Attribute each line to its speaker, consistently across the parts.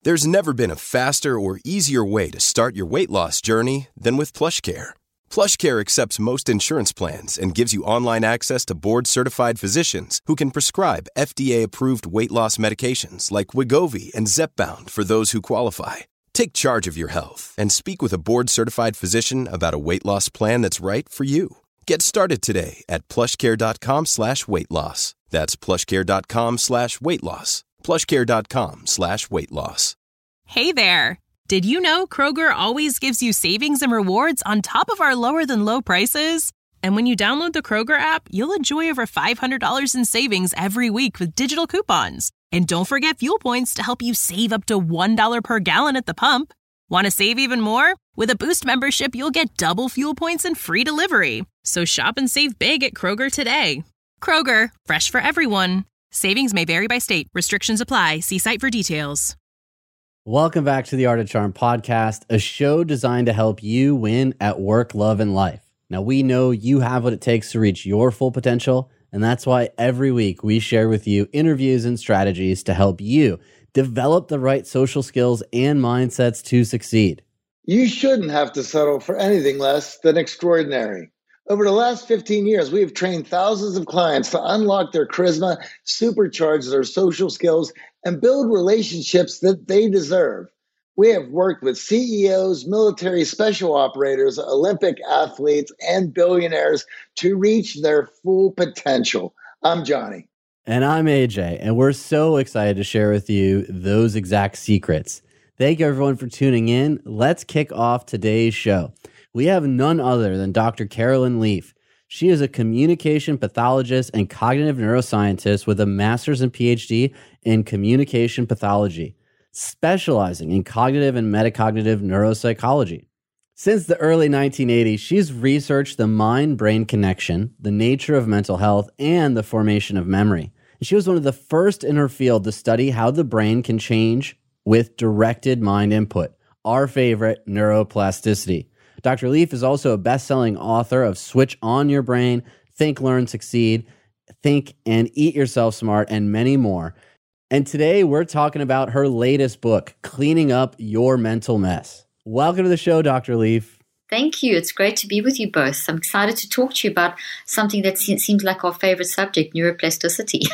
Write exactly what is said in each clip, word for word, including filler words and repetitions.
Speaker 1: There's never been a faster or easier way to start your weight loss journey than with PlushCare. PlushCare accepts most insurance plans and gives you online access to board-certified physicians who can prescribe F D A-approved weight loss medications like Wegovy and Zepbound for those who qualify. Take charge of your health and speak with a board-certified physician about a weight loss plan that's right for you. Get started today at plushcare.com slash weight loss. That's plushcare.com slash weight loss. plushcare.com slash weight loss.
Speaker 2: Hey there! Did you know Kroger always gives you savings and rewards on top of our lower-than-low prices? And when you download the Kroger app, you'll enjoy over five hundred dollars in savings every week with digital coupons. And don't forget fuel points to help you save up to one dollar per gallon at the pump. Want to save even more? With a Boost membership, you'll get double fuel points and free delivery. So shop and save big at Kroger today. Kroger, fresh for everyone. Savings may vary by state. Restrictions apply. See site for details.
Speaker 3: Welcome back to the Art of Charm podcast, a show designed to help you win at work, love, and life. Now, we know you have what it takes to reach your full potential, and that's why every week we share with you interviews and strategies to help you develop the right social skills and mindsets to succeed.
Speaker 4: You shouldn't have to settle for anything less than extraordinary. Over the last fifteen years, we have trained thousands of clients to unlock their charisma, supercharge their social skills, and build relationships that they deserve. We have worked with C E Os, military special operators, Olympic athletes, and billionaires to reach their full potential. I'm Johnny.
Speaker 3: And I'm A J, and we're so excited to share with you those exact secrets. Thank you, everyone, for tuning in. Let's kick off today's show. We have none other than Doctor Carolyn Leaf. She is a communication pathologist and cognitive neuroscientist with a master's and P H D in communication pathology, specializing in cognitive and metacognitive neuropsychology. Since the early nineteen eighties, she's researched the mind-brain connection, the nature of mental health, and the formation of memory. She was one of the first in her field to study how the brain can change with directed mind input, our favorite, neuroplasticity. Doctor Leaf is also a best-selling author of Switch On Your Brain, Think, Learn, Succeed, Think and Eat Yourself Smart, and many more. And today we're talking about her latest book, Cleaning Up Your Mental Mess. Welcome to the show, Doctor Leaf.
Speaker 5: Thank you. It's great to be with you both. I'm excited to talk to you about something that seems like our favorite subject, neuroplasticity.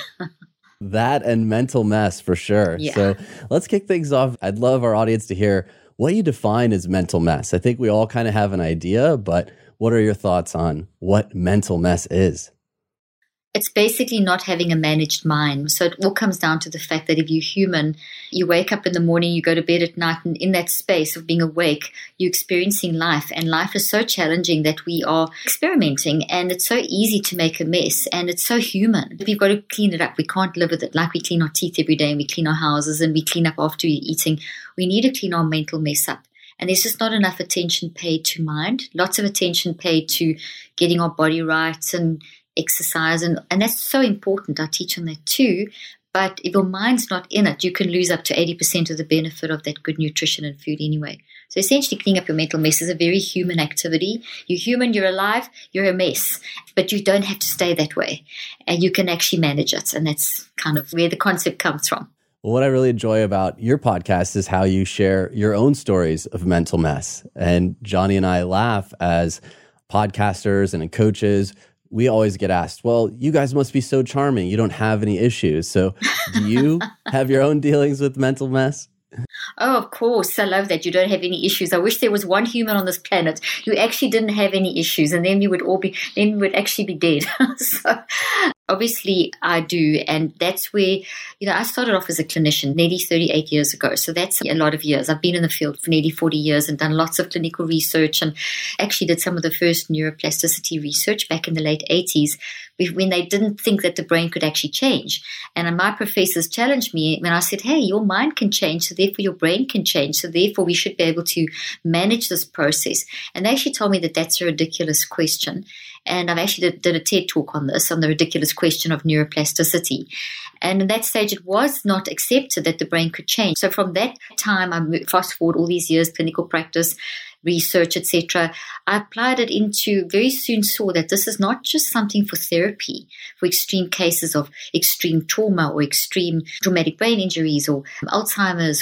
Speaker 3: That and mental mess, for sure.
Speaker 5: Yeah.
Speaker 3: So let's kick things off. I'd love our audience to hear what you define as mental mess. I think we all kind of have an idea, but what are your thoughts on what mental mess is?
Speaker 5: It's basically not having a managed mind. So it all comes down to the fact that if you're human, you wake up in the morning, you go to bed at night, and in that space of being awake, you're experiencing life. And life is so challenging that we are experimenting, and it's so easy to make a mess, and it's so human. We've got to clean it up. We can't live with it like we clean our teeth every day, and we clean our houses, and we clean up after we're eating. We need to clean our mental mess up. And there's just not enough attention paid to mind, lots of attention paid to getting our body right and exercise, and, and that's so important. I teach on that too. But if your mind's not in it, you can lose up to eighty percent of the benefit of that good nutrition and food anyway. So essentially, cleaning up your mental mess is a very human activity. You're human, you're alive, you're a mess. But you don't have to stay that way. And you can actually manage it. And that's kind of where the concept comes from.
Speaker 3: Well, what I really enjoy about your podcast is how you share your own stories of mental mess. And Johnny and I laugh as podcasters and coaches. We always get asked, well, you guys must be so charming. You don't have any issues. So do you have your own dealings with mental mess?
Speaker 5: Oh, of course. I love that. You don't have any issues. I wish there was one human on this planet who actually didn't have any issues, and then we would all be, then we would actually be dead. So obviously I do. And that's where, you know, I started off as a clinician nearly thirty-eight years ago. So that's a lot of years. I've been in the field for nearly forty years and done lots of clinical research, and actually did some of the first neuroplasticity research back in the late eighties when they didn't think that the brain could actually change. And my professors challenged me when I said, hey, your mind can change, so therefore your brain can change. So therefore we should be able to manage this process. And they actually told me that that's a ridiculous question. And I've actually did, did a TED talk on this, on the ridiculous question of neuroplasticity. And at that stage, it was not accepted that the brain could change. So from that time, I moved, fast forward all these years, clinical practice, research, et cetera, I applied it into, very soon saw that this is not just something for therapy, for extreme cases of extreme trauma or extreme traumatic brain injuries or Alzheimer's or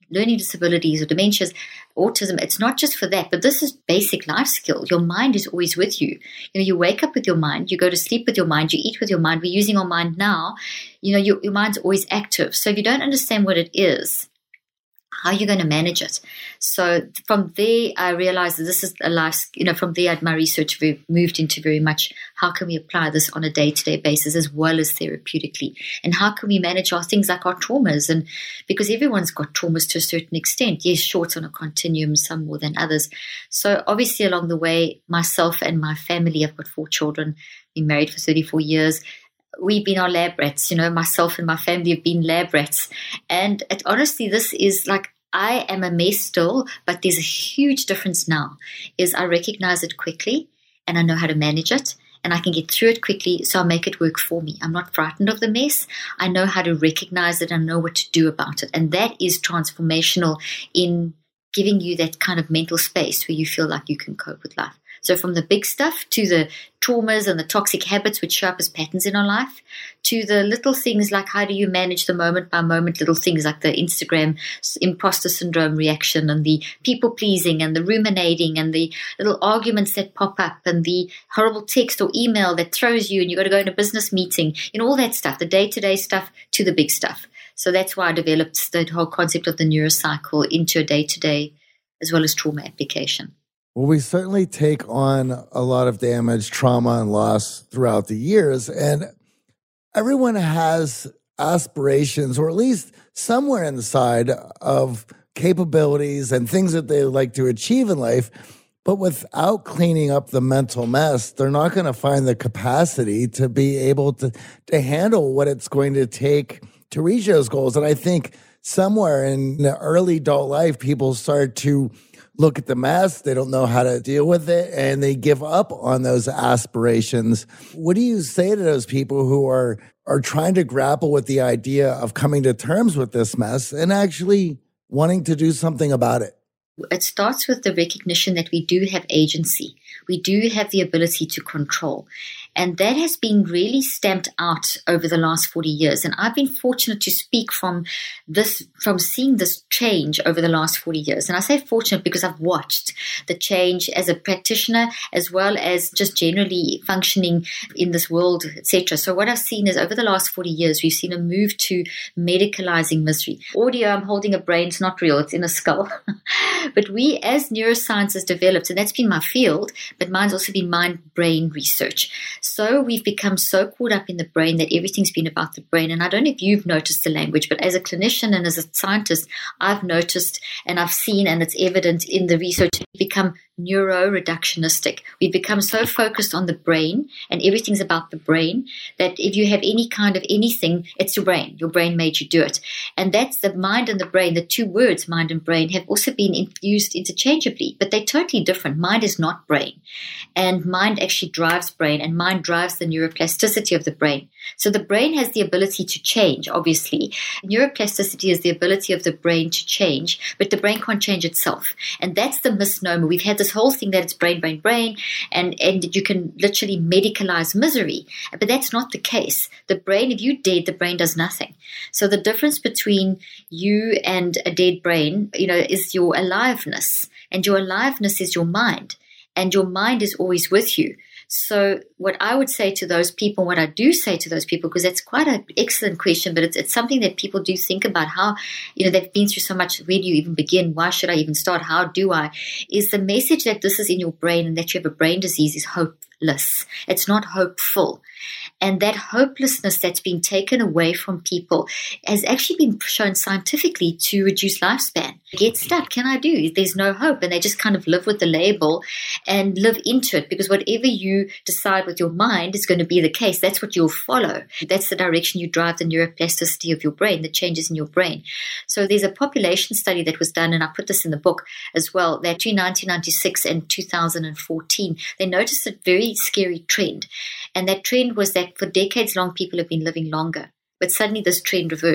Speaker 5: learning disabilities or dementias, autism, it's not just for that, but this is basic life skill. Your mind is always with you. You know, you wake up with your mind, you go to sleep with your mind, you eat with your mind. We're using our mind now. You know, your, your mind's always active. So if you don't understand what it is, how are you going to manage it? So from there, I realized that this is a life, you know, from there, my research moved into very much how can we apply this on a day-to-day basis as well as therapeutically? And how can we manage our things like our traumas? And because everyone's got traumas to a certain extent. Yes, sure, it's on a continuum, some more than others. So obviously along the way, myself and my family, I've got four children, been married for thirty-four years. We've been our lab rats, you know, myself and my family have been lab rats. And it, honestly, this is like, I am a mess still, but there's a huge difference now, is I recognize it quickly and I know how to manage it and I can get through it quickly, so I make it work for me. I'm not frightened of the mess. I know how to recognize it and know what to do about it. And that is transformational in giving you that kind of mental space where you feel like you can cope with life. So from the big stuff to the traumas and the toxic habits which show up as patterns in our life, to the little things like how do you manage the moment by moment little things like the Instagram imposter syndrome reaction and the people pleasing and the ruminating and the little arguments that pop up and the horrible text or email that throws you and you got to go in a business meeting, you know, all that stuff, the day-to-day stuff to the big stuff. So that's why I developed the whole concept of the neurocycle into a day-to-day as well as trauma application.
Speaker 6: Well, we certainly take on a lot of damage, trauma, and loss throughout the years. And everyone has aspirations, or at least somewhere inside of capabilities and things that they like to achieve in life. But without cleaning up the mental mess, they're not going to find the capacity to be able to, to handle what it's going to take to reach those goals. And I think somewhere in the early adult life, people start to look at the mess, they don't know how to deal with it, and they give up on those aspirations. What do you say to those people who are are trying to grapple with the idea of coming to terms with this mess and actually wanting to do something about it?
Speaker 5: It starts with the recognition that we do have agency. We do have the ability to control. And that has been really stamped out over the last forty years. And I've been fortunate to speak from this, from seeing this change over the last forty years. And I say fortunate because I've watched the change as a practitioner, as well as just generally functioning in this world, et cetera. So what I've seen is over the last forty years, we've seen a move to medicalizing misery. Audio, I'm holding a brain, it's not real, it's in a skull. But we as neuroscience has developed, and that's been my field, but mine's also been mind-brain research. So we've become so caught up in the brain that everything's been about the brain. And I don't know if you've noticed the language, but as a clinician and as a scientist, I've noticed and I've seen, and it's evident in the research, we've become neuro-reductionistic. We've become so focused on the brain and everything's about the brain that if you have any kind of anything, it's your brain. Your brain made you do it. And that's the mind and the brain. The two words, mind and brain, have also been used interchangeably, but they're totally different. Mind is not brain. And mind actually drives brain, and mind drives the neuroplasticity of the brain. So the brain has the ability to change, obviously. Neuroplasticity is the ability of the brain to change, but the brain can't change itself. And that's the misnomer. We've had this whole thing that it's brain, brain, brain, and, and you can literally medicalize misery. But that's not the case. The brain, if you're dead, the brain does nothing. So the difference between you and a dead brain, you know, is your aliveness. And your aliveness is your mind. And your mind is always with you. So what I would say to those people, what I do say to those people, because that's quite an excellent question, but it's it's something that people do think about, how, you know, they've been through so much. Where do you even begin? Why should I even start? How do I? Is the message that this is in your brain and that you have a brain disease is hopeless. It's not hopeful. And that hopelessness that's been taken away from people has actually been shown scientifically to reduce lifespan. Get stuck. Can I do? There's no hope. And they just kind of live with the label and live into it, because whatever you decide with your mind is going to be the case. That's what you'll follow. That's the direction you drive the neuroplasticity of your brain, the changes in your brain. So there's a population study that was done, and I put this in the book as well, that between nineteen ninety-six and two thousand fourteen, they noticed a very scary trend. And that trend was that for decades long, people have been living longer. But suddenly this trend reversed.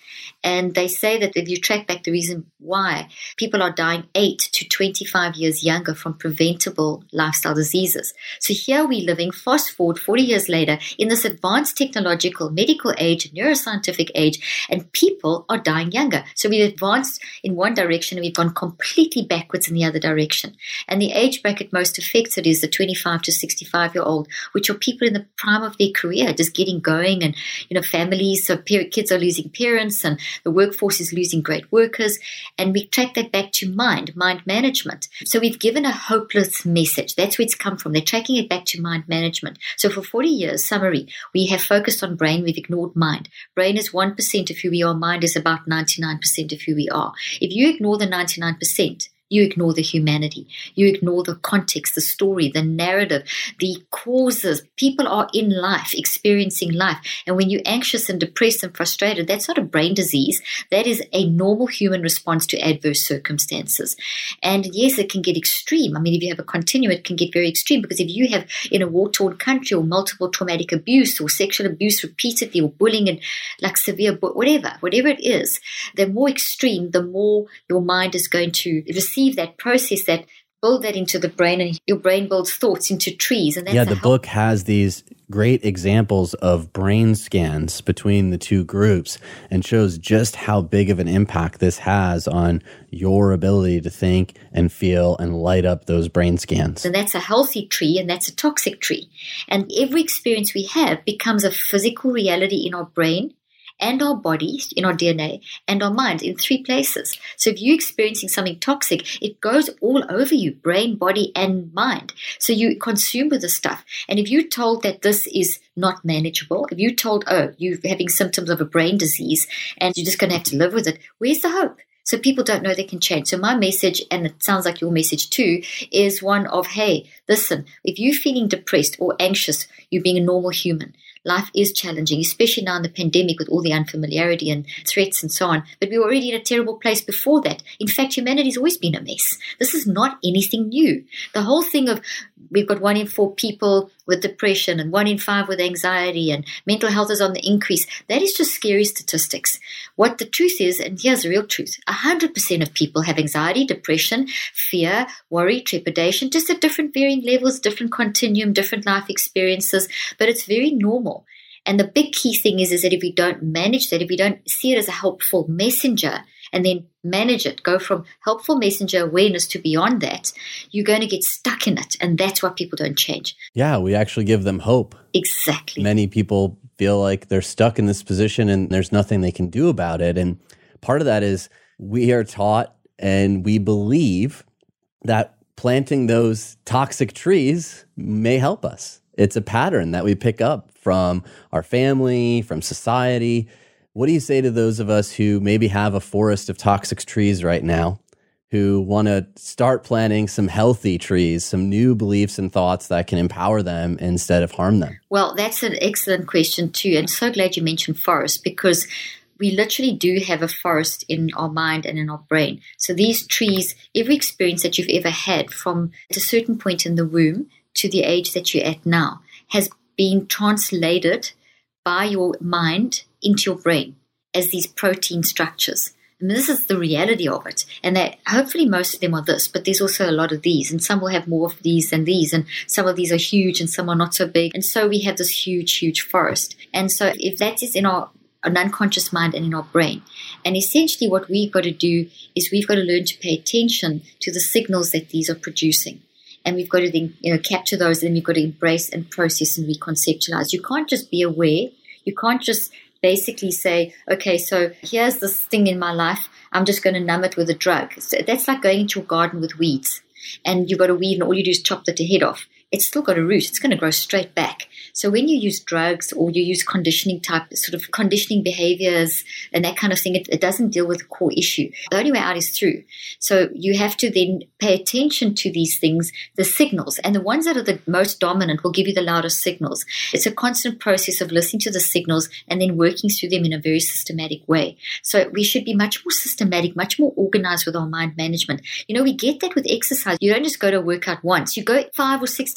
Speaker 5: And they say that if you track back the reason why people are dying eight to twenty-five years younger from preventable lifestyle diseases. So here we're living, fast forward forty years later, in this advanced technological, medical age, neuroscientific age, and people are dying younger. So we've advanced in one direction and we've gone completely backwards in the other direction. And the age bracket most affected is the twenty-five to sixty-five year old, which are people in the prime of their career, just getting going, and, you know, families, so kids are losing parents and the workforce is losing great workers. And we track that back to mind, mind management. So we've given a hopeless message. That's where it's come from. They're tracking it back to mind management. So for forty years, summary, we have focused on brain, we've ignored mind. Brain is one percent of who we are, mind is about ninety-nine percent of who we are. If you ignore the ninety-nine percent, you ignore the humanity. You ignore the context, the story, the narrative, the causes. People are in life, experiencing life. And when you're anxious and depressed and frustrated, that's not a brain disease. That is a normal human response to adverse circumstances. And yes, it can get extreme. I mean, if you have a continuum, it can get very extreme, because if you have in a war-torn country or multiple traumatic abuse or sexual abuse repeatedly or bullying and like severe, whatever, whatever it is, the more extreme, the more your mind is going to receive that, process that, build that into the brain, and your brain builds thoughts into trees. And that's
Speaker 3: yeah, the book has these great examples of brain scans between the two groups and shows just how big of an impact this has on your ability to think and feel and light up those brain scans.
Speaker 5: And that's a healthy tree and that's a toxic tree. And every experience we have becomes a physical reality in our brain and our bodies, in our D N A, and our mind in three places. So if you're experiencing something toxic, it goes all over you, brain, body, and mind. So you consume with the stuff. And if you're told that this is not manageable, if you're told, oh, you're having symptoms of a brain disease and you're just going to have to live with it, where's the hope? So people don't know they can change. So my message, and it sounds like your message too, is one of, hey, listen, if you're feeling depressed or anxious, you're being a normal human. Life is challenging, especially now in the pandemic with all the unfamiliarity and threats and so on. But we were already in a terrible place before that. In fact, humanity's always been a mess. This is not anything new. The whole thing of we've got one in four people with depression and one in five with anxiety and mental health is on the increase, that is just scary statistics. What the truth is, and here's the real truth, one hundred percent of people have anxiety, depression, fear, worry, trepidation, just at different varying levels, different continuum, different life experiences, but it's very normal. And the big key thing is, is that if we don't manage that, if we don't see it as a helpful messenger and then manage it, go from helpful messenger awareness to beyond that, you're going to get stuck in it. And that's why people don't change.
Speaker 3: Yeah, we actually give them hope.
Speaker 5: Exactly.
Speaker 3: Many people feel like they're stuck in this position and there's nothing they can do about it. And part of that is we are taught and we believe that planting those toxic trees may help us. It's a pattern that we pick up from our family, from society. What do you say to those of us who maybe have a forest of toxic trees right now, who want to start planting some healthy trees, some new beliefs and thoughts that can empower them instead of harm them?
Speaker 5: Well, that's an excellent question too. And I'm so glad you mentioned forest, because we literally do have a forest in our mind and in our brain. So these trees, every experience that you've ever had from a certain point in the womb to the age that you're at now has been translated by your mind into your brain as these protein structures. I mean, this is the reality of it. And that hopefully most of them are this, but there's also a lot of these. And some will have more of these than these. And some of these are huge and some are not so big. And so we have this huge, huge forest. And so if that is in our an unconscious mind and in our brain. And essentially what we've got to do is we've got to learn to pay attention to the signals that these are producing. And we've got to then, you know, capture those, and we've got to embrace and process and reconceptualize. You can't just be aware. You can't just basically say, okay, so here's this thing in my life. I'm just going to numb it with a drug. So that's like going into your garden with weeds. And you've got a weed and all you do is chop the head off. It's still got a root. It's going to grow straight back. So when you use drugs or you use conditioning type, sort of conditioning behaviors and that kind of thing, it, it doesn't deal with the core issue. The only way out is through. So you have to then pay attention to these things, the signals, and the ones that are the most dominant will give you the loudest signals. It's a constant process of listening to the signals and then working through them in a very systematic way. So we should be much more systematic, much more organized with our mind management. You know, we get that with exercise. You don't just go to a workout once. You go five or six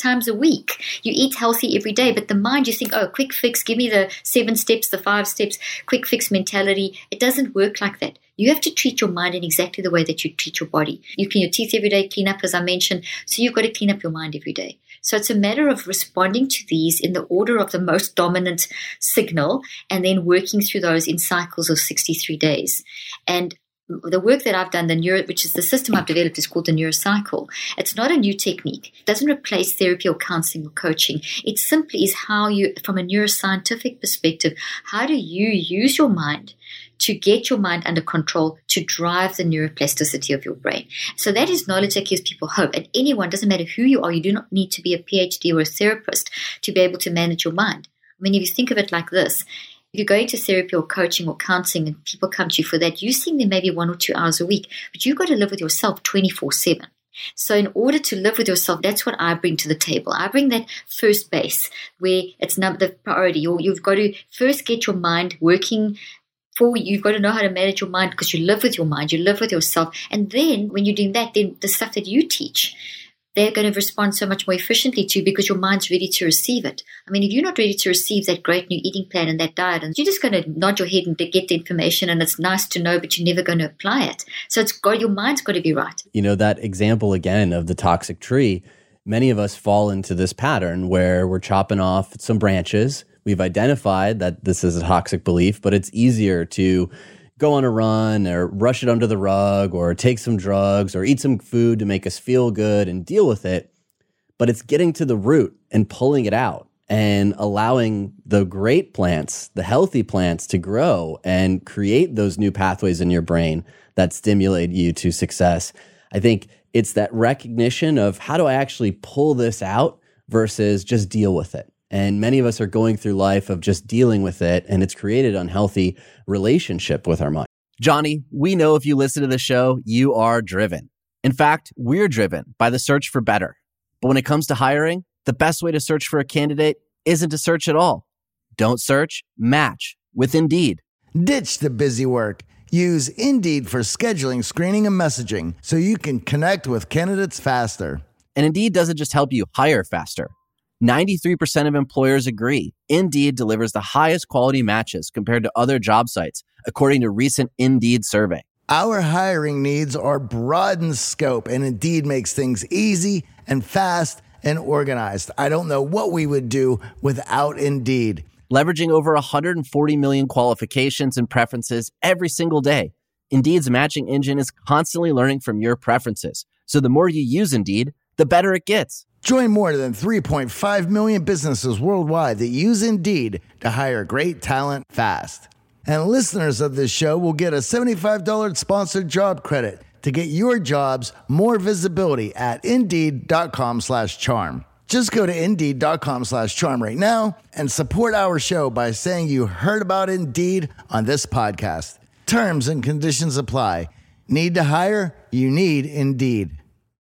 Speaker 5: times a week. You eat healthy every day, but the mind, you think, oh, quick fix, give me the seven steps, the five steps, quick fix mentality. It doesn't work like that. You have to treat your mind in exactly the way that you treat your body. You clean your teeth every day, clean up, as I mentioned. So you've got to clean up your mind every day. So it's a matter of responding to these in the order of the most dominant signal and then working through those in cycles of sixty-three days. And the work that I've done, the neuro, which is the system I've developed, is called the neurocycle. It's not a new technique. It doesn't replace therapy or counseling or coaching. It simply is how you, from a neuroscientific perspective, how do you use your mind to get your mind under control to drive the neuroplasticity of your brain. So that is knowledge that gives people hope. And anyone, doesn't matter who you are, you do not need to be a PhD or a therapist to be able to manage your mind. I mean, if you think of it like this, if you go into therapy or coaching or counseling and people come to you for that, you see them maybe one or two hours a week, but you've got to live with yourself twenty-four seven. So in order to live with yourself, that's what I bring to the table. I bring that first base where it's not the priority. You've got to first get your mind working for you. You've got to know how to manage your mind because you live with your mind, you live with yourself. And then when you're doing that, then the stuff that you teach, they're going to respond so much more efficiently to you because your mind's ready to receive it. I mean, if you're not ready to receive that great new eating plan and that diet, and you're just going to nod your head and get the information and it's nice to know, but you're never going to apply it. So it's got, your mind's got to be right. You
Speaker 3: know, that example again of the toxic tree, many of us fall into this pattern where we're chopping off some branches. We've identified that this is a toxic belief, but it's easier to go on a run or rush it under the rug or take some drugs or eat some food to make us feel good and deal with it. But it's getting to the root and pulling it out and allowing the great plants, the healthy plants, to grow and create those new pathways in your brain that stimulate you to success. I think it's that recognition of how do I actually pull this out versus just deal with it. And many of us are going through life of just dealing with it, and it's created an unhealthy relationship with our mind.
Speaker 7: Johnny, we know if you listen to the show, you are driven. In fact, we're driven by the search for better. But when it comes to hiring, the best way to search for a candidate isn't to search at all. Don't search, match with Indeed.
Speaker 6: Ditch the busy work. Use Indeed for scheduling, screening, and messaging so you can connect with candidates faster.
Speaker 7: And Indeed doesn't just help you hire faster. ninety-three percent of employers agree Indeed delivers the highest quality matches compared to other job sites, according to recent Indeed survey.
Speaker 6: Our hiring needs are broad in scope, and Indeed makes things easy and fast and organized. I don't know what we would do without Indeed.
Speaker 7: Leveraging over one hundred forty million qualifications and preferences every single day, Indeed's matching engine is constantly learning from your preferences. So the more you use Indeed, the better it gets.
Speaker 6: Join more than three point five million businesses worldwide that use Indeed to hire great talent fast. And listeners of this show will get a seventy-five dollars sponsored job credit to get your jobs more visibility at Indeed.com slash charm. Just go to Indeed.com slash charm right now and support our show by saying you heard about Indeed on this podcast. Terms and conditions apply. Need to hire? You need Indeed.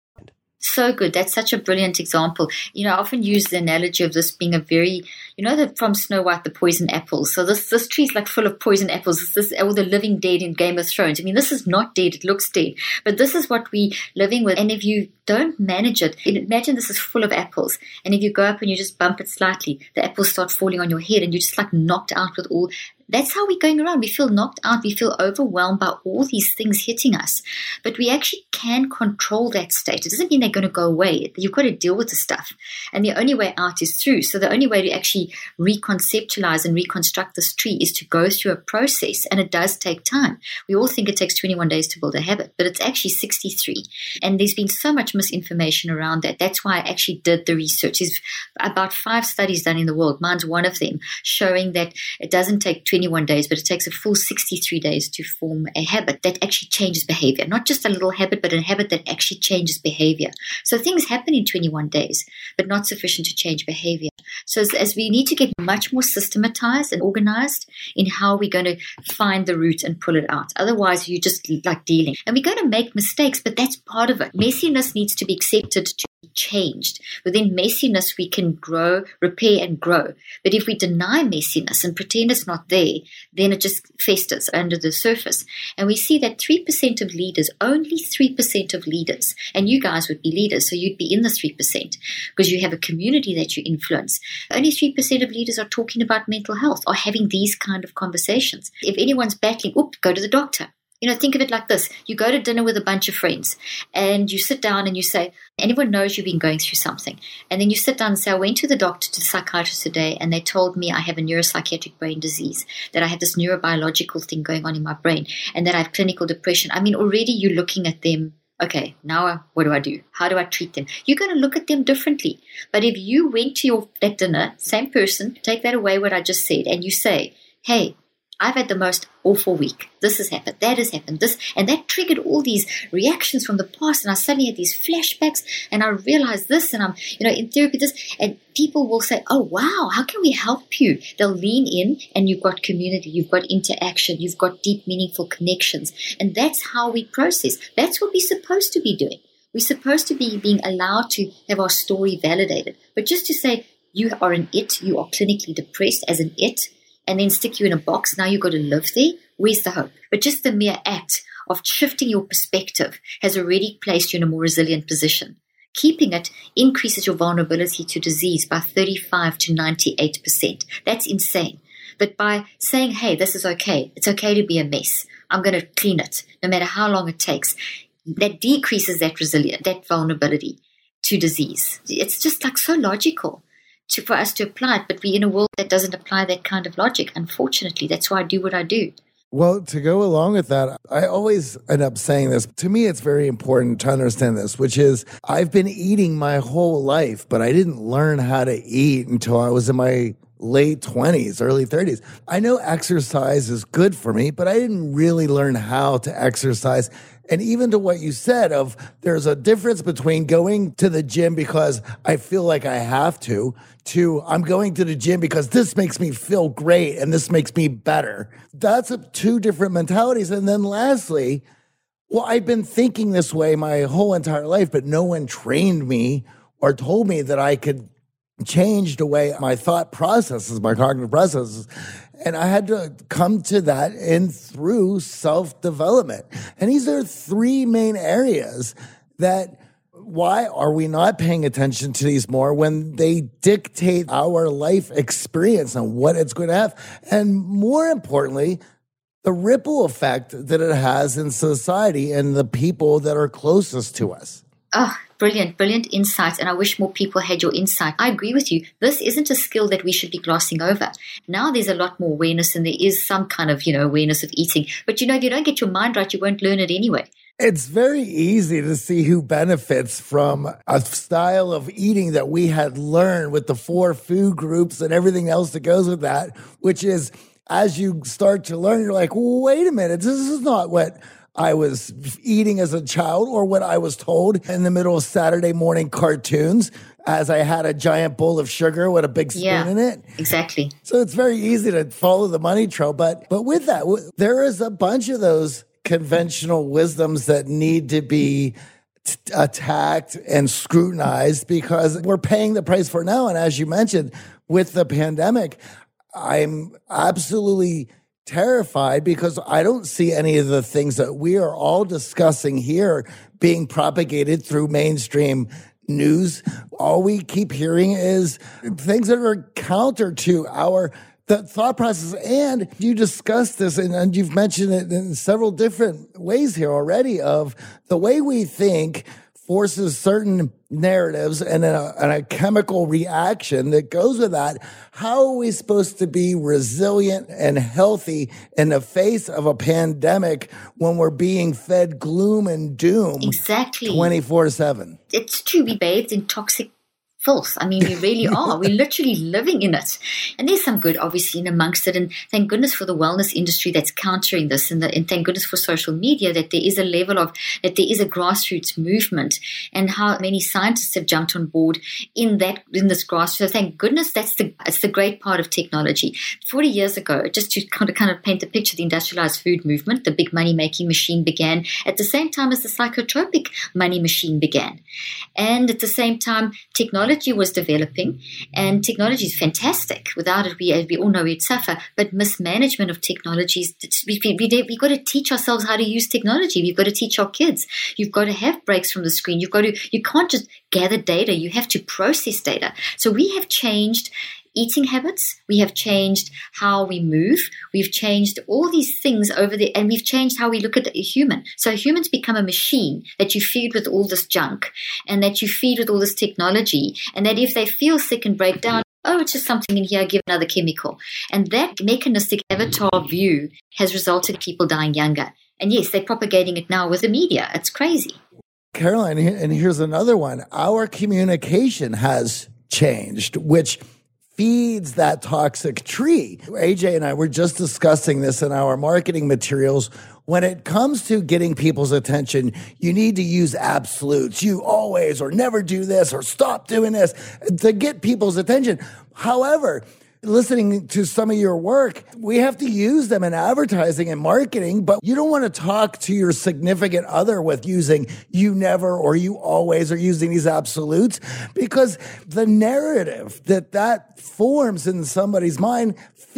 Speaker 5: So good. That's such a brilliant example. You know, I often use the analogy of this being a very, you know, the, from Snow White, the poison apples. So this this tree is like full of poison apples. This all the living dead in Game of Thrones. I mean, this is not dead. It looks dead. But this is what we're living with. And if you don't manage it, imagine this is full of apples. And if you go up and you just bump it slightly, the apples start falling on your head and you're just like knocked out with all. That's how we're going around. We feel knocked out. We feel overwhelmed by all these things hitting us. But we actually can control that state. It doesn't mean they're going to go away. You've got to deal with the stuff. And the only way out is through. So the only way to actually reconceptualize and reconstruct this tree is to go through a process. And it does take time. We all think it takes twenty-one days to build a habit, but it's actually sixty-three. And there's been so much misinformation around that. That's why I actually did the research. There's about five studies done in the world. Mine's one of them, showing that it doesn't take twenty-one days, but it takes a full sixty-three days to form a habit that actually changes behavior. Not just a little habit, but a habit that actually changes behavior. So things happen in twenty-one days, but not sufficient to change behavior. So as, as we need to get much more systematized and organized in how we're going to find the root and pull it out. Otherwise, you're just like dealing. And we're going to make mistakes, but that's part of it. Messiness needs to be accepted to changed. Within messiness, we can grow, repair, and grow. But if we deny messiness and pretend it's not there, then it just festers under the surface. And we see that three percent of leaders, only three percent of leaders, and you guys would be leaders, so you'd be in the three percent because you have a community that you influence. Only three percent of leaders are talking about mental health or having these kind of conversations. If anyone's battling, oop, go to the doctor. You know, think of it like this. You go to dinner with a bunch of friends and you sit down and you say, anyone knows you've been going through something. And then you sit down and say, I went to the doctor, to the psychiatrist today, and they told me I have a neuropsychiatric brain disease, that I have this neurobiological thing going on in my brain, and that I have clinical depression. I mean, already you're looking at them. Okay, now what do I do? How do I treat them? You're going to look at them differently. But if you went to your that dinner, same person, take that away what I just said, and you say, hey, I've had the most awful week. This has happened. That has happened. This, and that triggered all these reactions from the past. And I suddenly had these flashbacks and I realized this and I'm, you know, in therapy, this, and people will say, oh, wow, how can we help you? They'll lean in and you've got community, you've got interaction, you've got deep, meaningful connections. And that's how we process. That's what we're supposed to be doing. We're supposed to be being allowed to have our story validated. But just to say you are an it, you are clinically depressed as an it, and then stick you in a box, now you've got to live there, where's the hope? But just the mere act of shifting your perspective has already placed you in a more resilient position. Keeping it increases your vulnerability to disease by thirty-five to ninety-eight percent. That's insane. But by saying, hey, this is okay, it's okay to be a mess, I'm going to clean it, no matter how long it takes, that decreases that resilience, that vulnerability to disease. It's just like so logical. To, for us to apply it, but we're in a world that doesn't apply that kind of logic. Unfortunately, that's why I do what I do.
Speaker 6: Well, to go along with that, I always end up saying this. To me, it's very important to understand this, which is I've been eating my whole life, but I didn't learn how to eat until I was in my late twenties, early thirties. I know exercise is good for me, but I didn't really learn how to exercise. And even to what you said of there's a difference between going to the gym because I feel like I have to, to I'm going to the gym because this makes me feel great and this makes me better. That's a, two different mentalities. And then lastly, well, I've been thinking this way my whole entire life, but no one trained me or told me that I could change the way my thought processes, my cognitive processes. And I had to come to that in through self-development. And these are three main areas that why are we not paying attention to these more when they dictate our life experience and what it's going to have? And more importantly, the ripple effect that it has in society and the people that are closest to us.
Speaker 5: Oh, brilliant, brilliant insight. And I wish more people had your insight. I agree with you. This isn't a skill that we should be glossing over. Now there's a lot more awareness and there is some kind of, you know, awareness of eating. But, you know, if you don't get your mind right, you won't learn it anyway.
Speaker 6: It's very easy to see who benefits from a style of eating that we had learned with the four food groups and everything else that goes with that, which is as you start to learn, you're like, well, wait a minute, this is not what I was eating as a child or what I was told in the middle of Saturday morning cartoons as I had a giant bowl of sugar with a big spoon
Speaker 5: yeah,
Speaker 6: in it.
Speaker 5: Exactly.
Speaker 6: So it's very easy to follow the money trail. But, but with that, there is a bunch of those conventional wisdoms that need to be t- attacked and scrutinized because we're paying the price for it now. And as you mentioned, with the pandemic, I'm absolutely terrified because I don't see any of the things that we are all discussing here being propagated through mainstream news. All we keep hearing is things that are counter to our the thought process. And you discussed this and, and you've mentioned it in several different ways here already of the way we think forces certain narratives and a, and a chemical reaction that goes with that. How are we supposed to be resilient and healthy in the face of a pandemic when we're being fed gloom and doom
Speaker 5: exactly
Speaker 6: twenty-four seven?
Speaker 5: It's true. We bathed in toxic filth. I mean, we really are. We're literally living in it. And there's some good, obviously, in amongst it. And thank goodness for the wellness industry that's countering this. And, the, and thank goodness for social media that there is a level of, that there is a grassroots movement, and how many scientists have jumped on board in that, in this grassroots. So thank goodness that's the, it's the great part of technology. forty years ago, just to kind of, kind of paint the picture, the industrialized food movement, the big money-making machine began at the same time as the psychotropic money machine began. And at the same time, technology was developing, and technology is fantastic. Without it, we, we all know we'd suffer. But mismanagement of technologies, we, we, we, we've got to teach ourselves how to use technology. We've got to teach our kids. You've got to have breaks from the screen. You've got to, you can't just gather data. You have to process data. So we have changed eating habits. We have changed how we move. We've changed all these things over the, and we've changed how we look at a human. So humans become a machine that you feed with all this junk, and that you feed with all this technology, and that if they feel sick and break down, oh, it's just something in here, give another chemical. And that mechanistic avatar view has resulted in people dying younger. And yes, they're propagating it now with the media. It's crazy.
Speaker 6: Caroline, and here's another one. Our communication has changed, which feeds that toxic tree. A J and I were just discussing this in our marketing materials. When it comes to getting people's attention, you need to use absolutes. You always or never do this or stop doing this to get people's attention. However, listening to some of your work, we have to use them in advertising and marketing, but you don't want to talk to your significant other with using you never or you always or using these absolutes, because the narrative that that forms in somebody's mind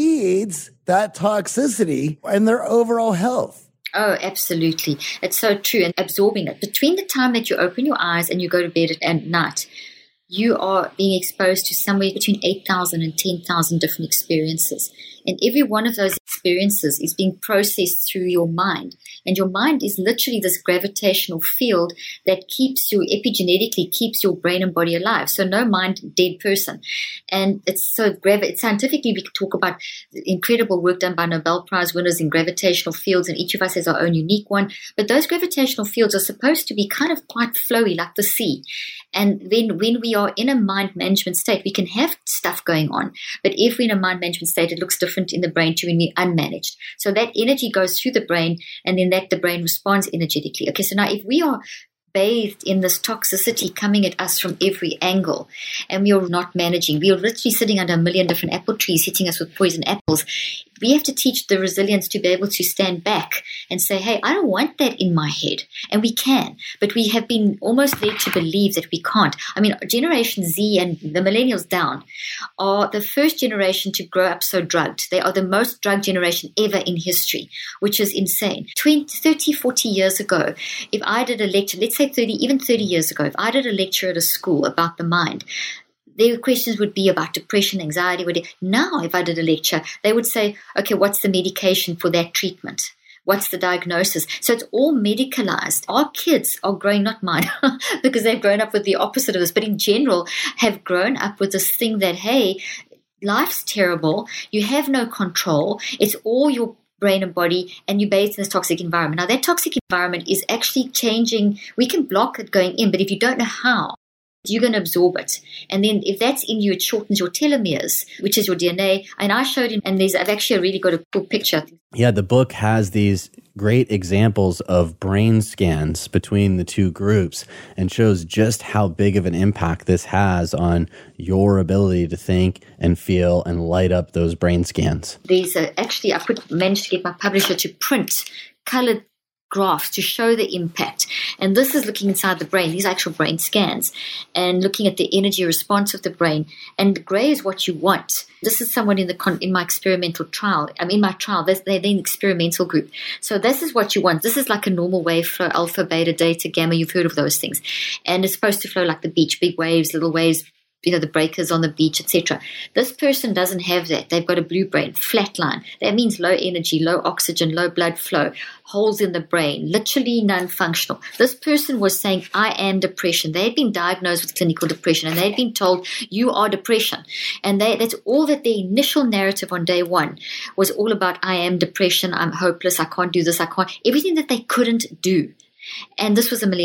Speaker 6: feeds that toxicity and their overall health.
Speaker 5: Oh, absolutely. It's so true. And absorbing it. Between the time that you open your eyes and you go to bed at night, you are being exposed to somewhere between eight thousand and ten thousand different experiences. And every one of those experiences is being processed through your mind. And your mind is literally this gravitational field that keeps you, epigenetically keeps your brain and body alive. So no mind, dead person. And it's so, gravi- scientifically, we could talk about incredible work done by Nobel Prize winners in gravitational fields, and each of us has our own unique one. But those gravitational fields are supposed to be kind of quite flowy, like the sea. And then when we are in a mind management state, we can have stuff going on. But if we're in a mind management state, it looks different in the brain to when we're unmanaged. So that energy goes through the brain, and then that the brain responds energetically. Okay, so now if we are bathed in this toxicity coming at us from every angle, and we are not managing, we are literally sitting under a million different apple trees hitting us with poison apples, we have to teach the resilience to be able to stand back and say, hey, I don't want that in my head. And we can, but we have been almost led to believe that we can't. I mean, Generation Z and the millennials down are the first generation to grow up so drugged. They are the most drugged generation ever in history, which is insane. twenty, thirty, forty years ago, if I did a lecture, let's say thirty, even thirty years ago, if I did a lecture at a school about the mind, their questions would be about depression, anxiety. Now, if I did a lecture, they would say, okay, what's the medication for that treatment? What's the diagnosis? So it's all medicalized. Our kids are growing, not mine, because they've grown up with the opposite of this, but in general have grown up with this thing that, hey, life's terrible. You have no control. It's all your brain and body, and you bathe in this toxic environment. Now, that toxic environment is actually changing. We can block it going in, but if you don't know how, you're going to absorb it. And then if that's in you, it shortens your telomeres, which is your D N A. And I showed him, and there's, I've actually really got a cool picture.
Speaker 3: Yeah, the book has these great examples of brain scans between the two groups and shows just how big of an impact this has on your ability to think and feel and light up those brain scans.
Speaker 5: There's a, actually, I put, managed to get my publisher to print colored graphs to show the impact. And this is looking inside the brain. These are actual brain scans and looking at the energy response of the brain. And gray is what you want. This is someone in the con- in my experimental trial. I'm in my trial. They're, they're in the experimental group. So this is what you want. This is like a normal wave flow, alpha, beta, delta, gamma. You've heard of those things. And it's supposed to flow like the beach, big waves, little waves, you know, the breakers on the beach, et cetera. This person doesn't have that. They've got a blue brain, flat line. That means low energy, low oxygen, low blood flow, holes in the brain, literally non-functional. This person was saying, I am depression. They had been diagnosed with clinical depression, and they had been told, you are depression. And they, that's all that the initial narrative on day one was all about, I am depression, I'm hopeless, I can't do this, I can't, everything that they couldn't do. And this was a millennial.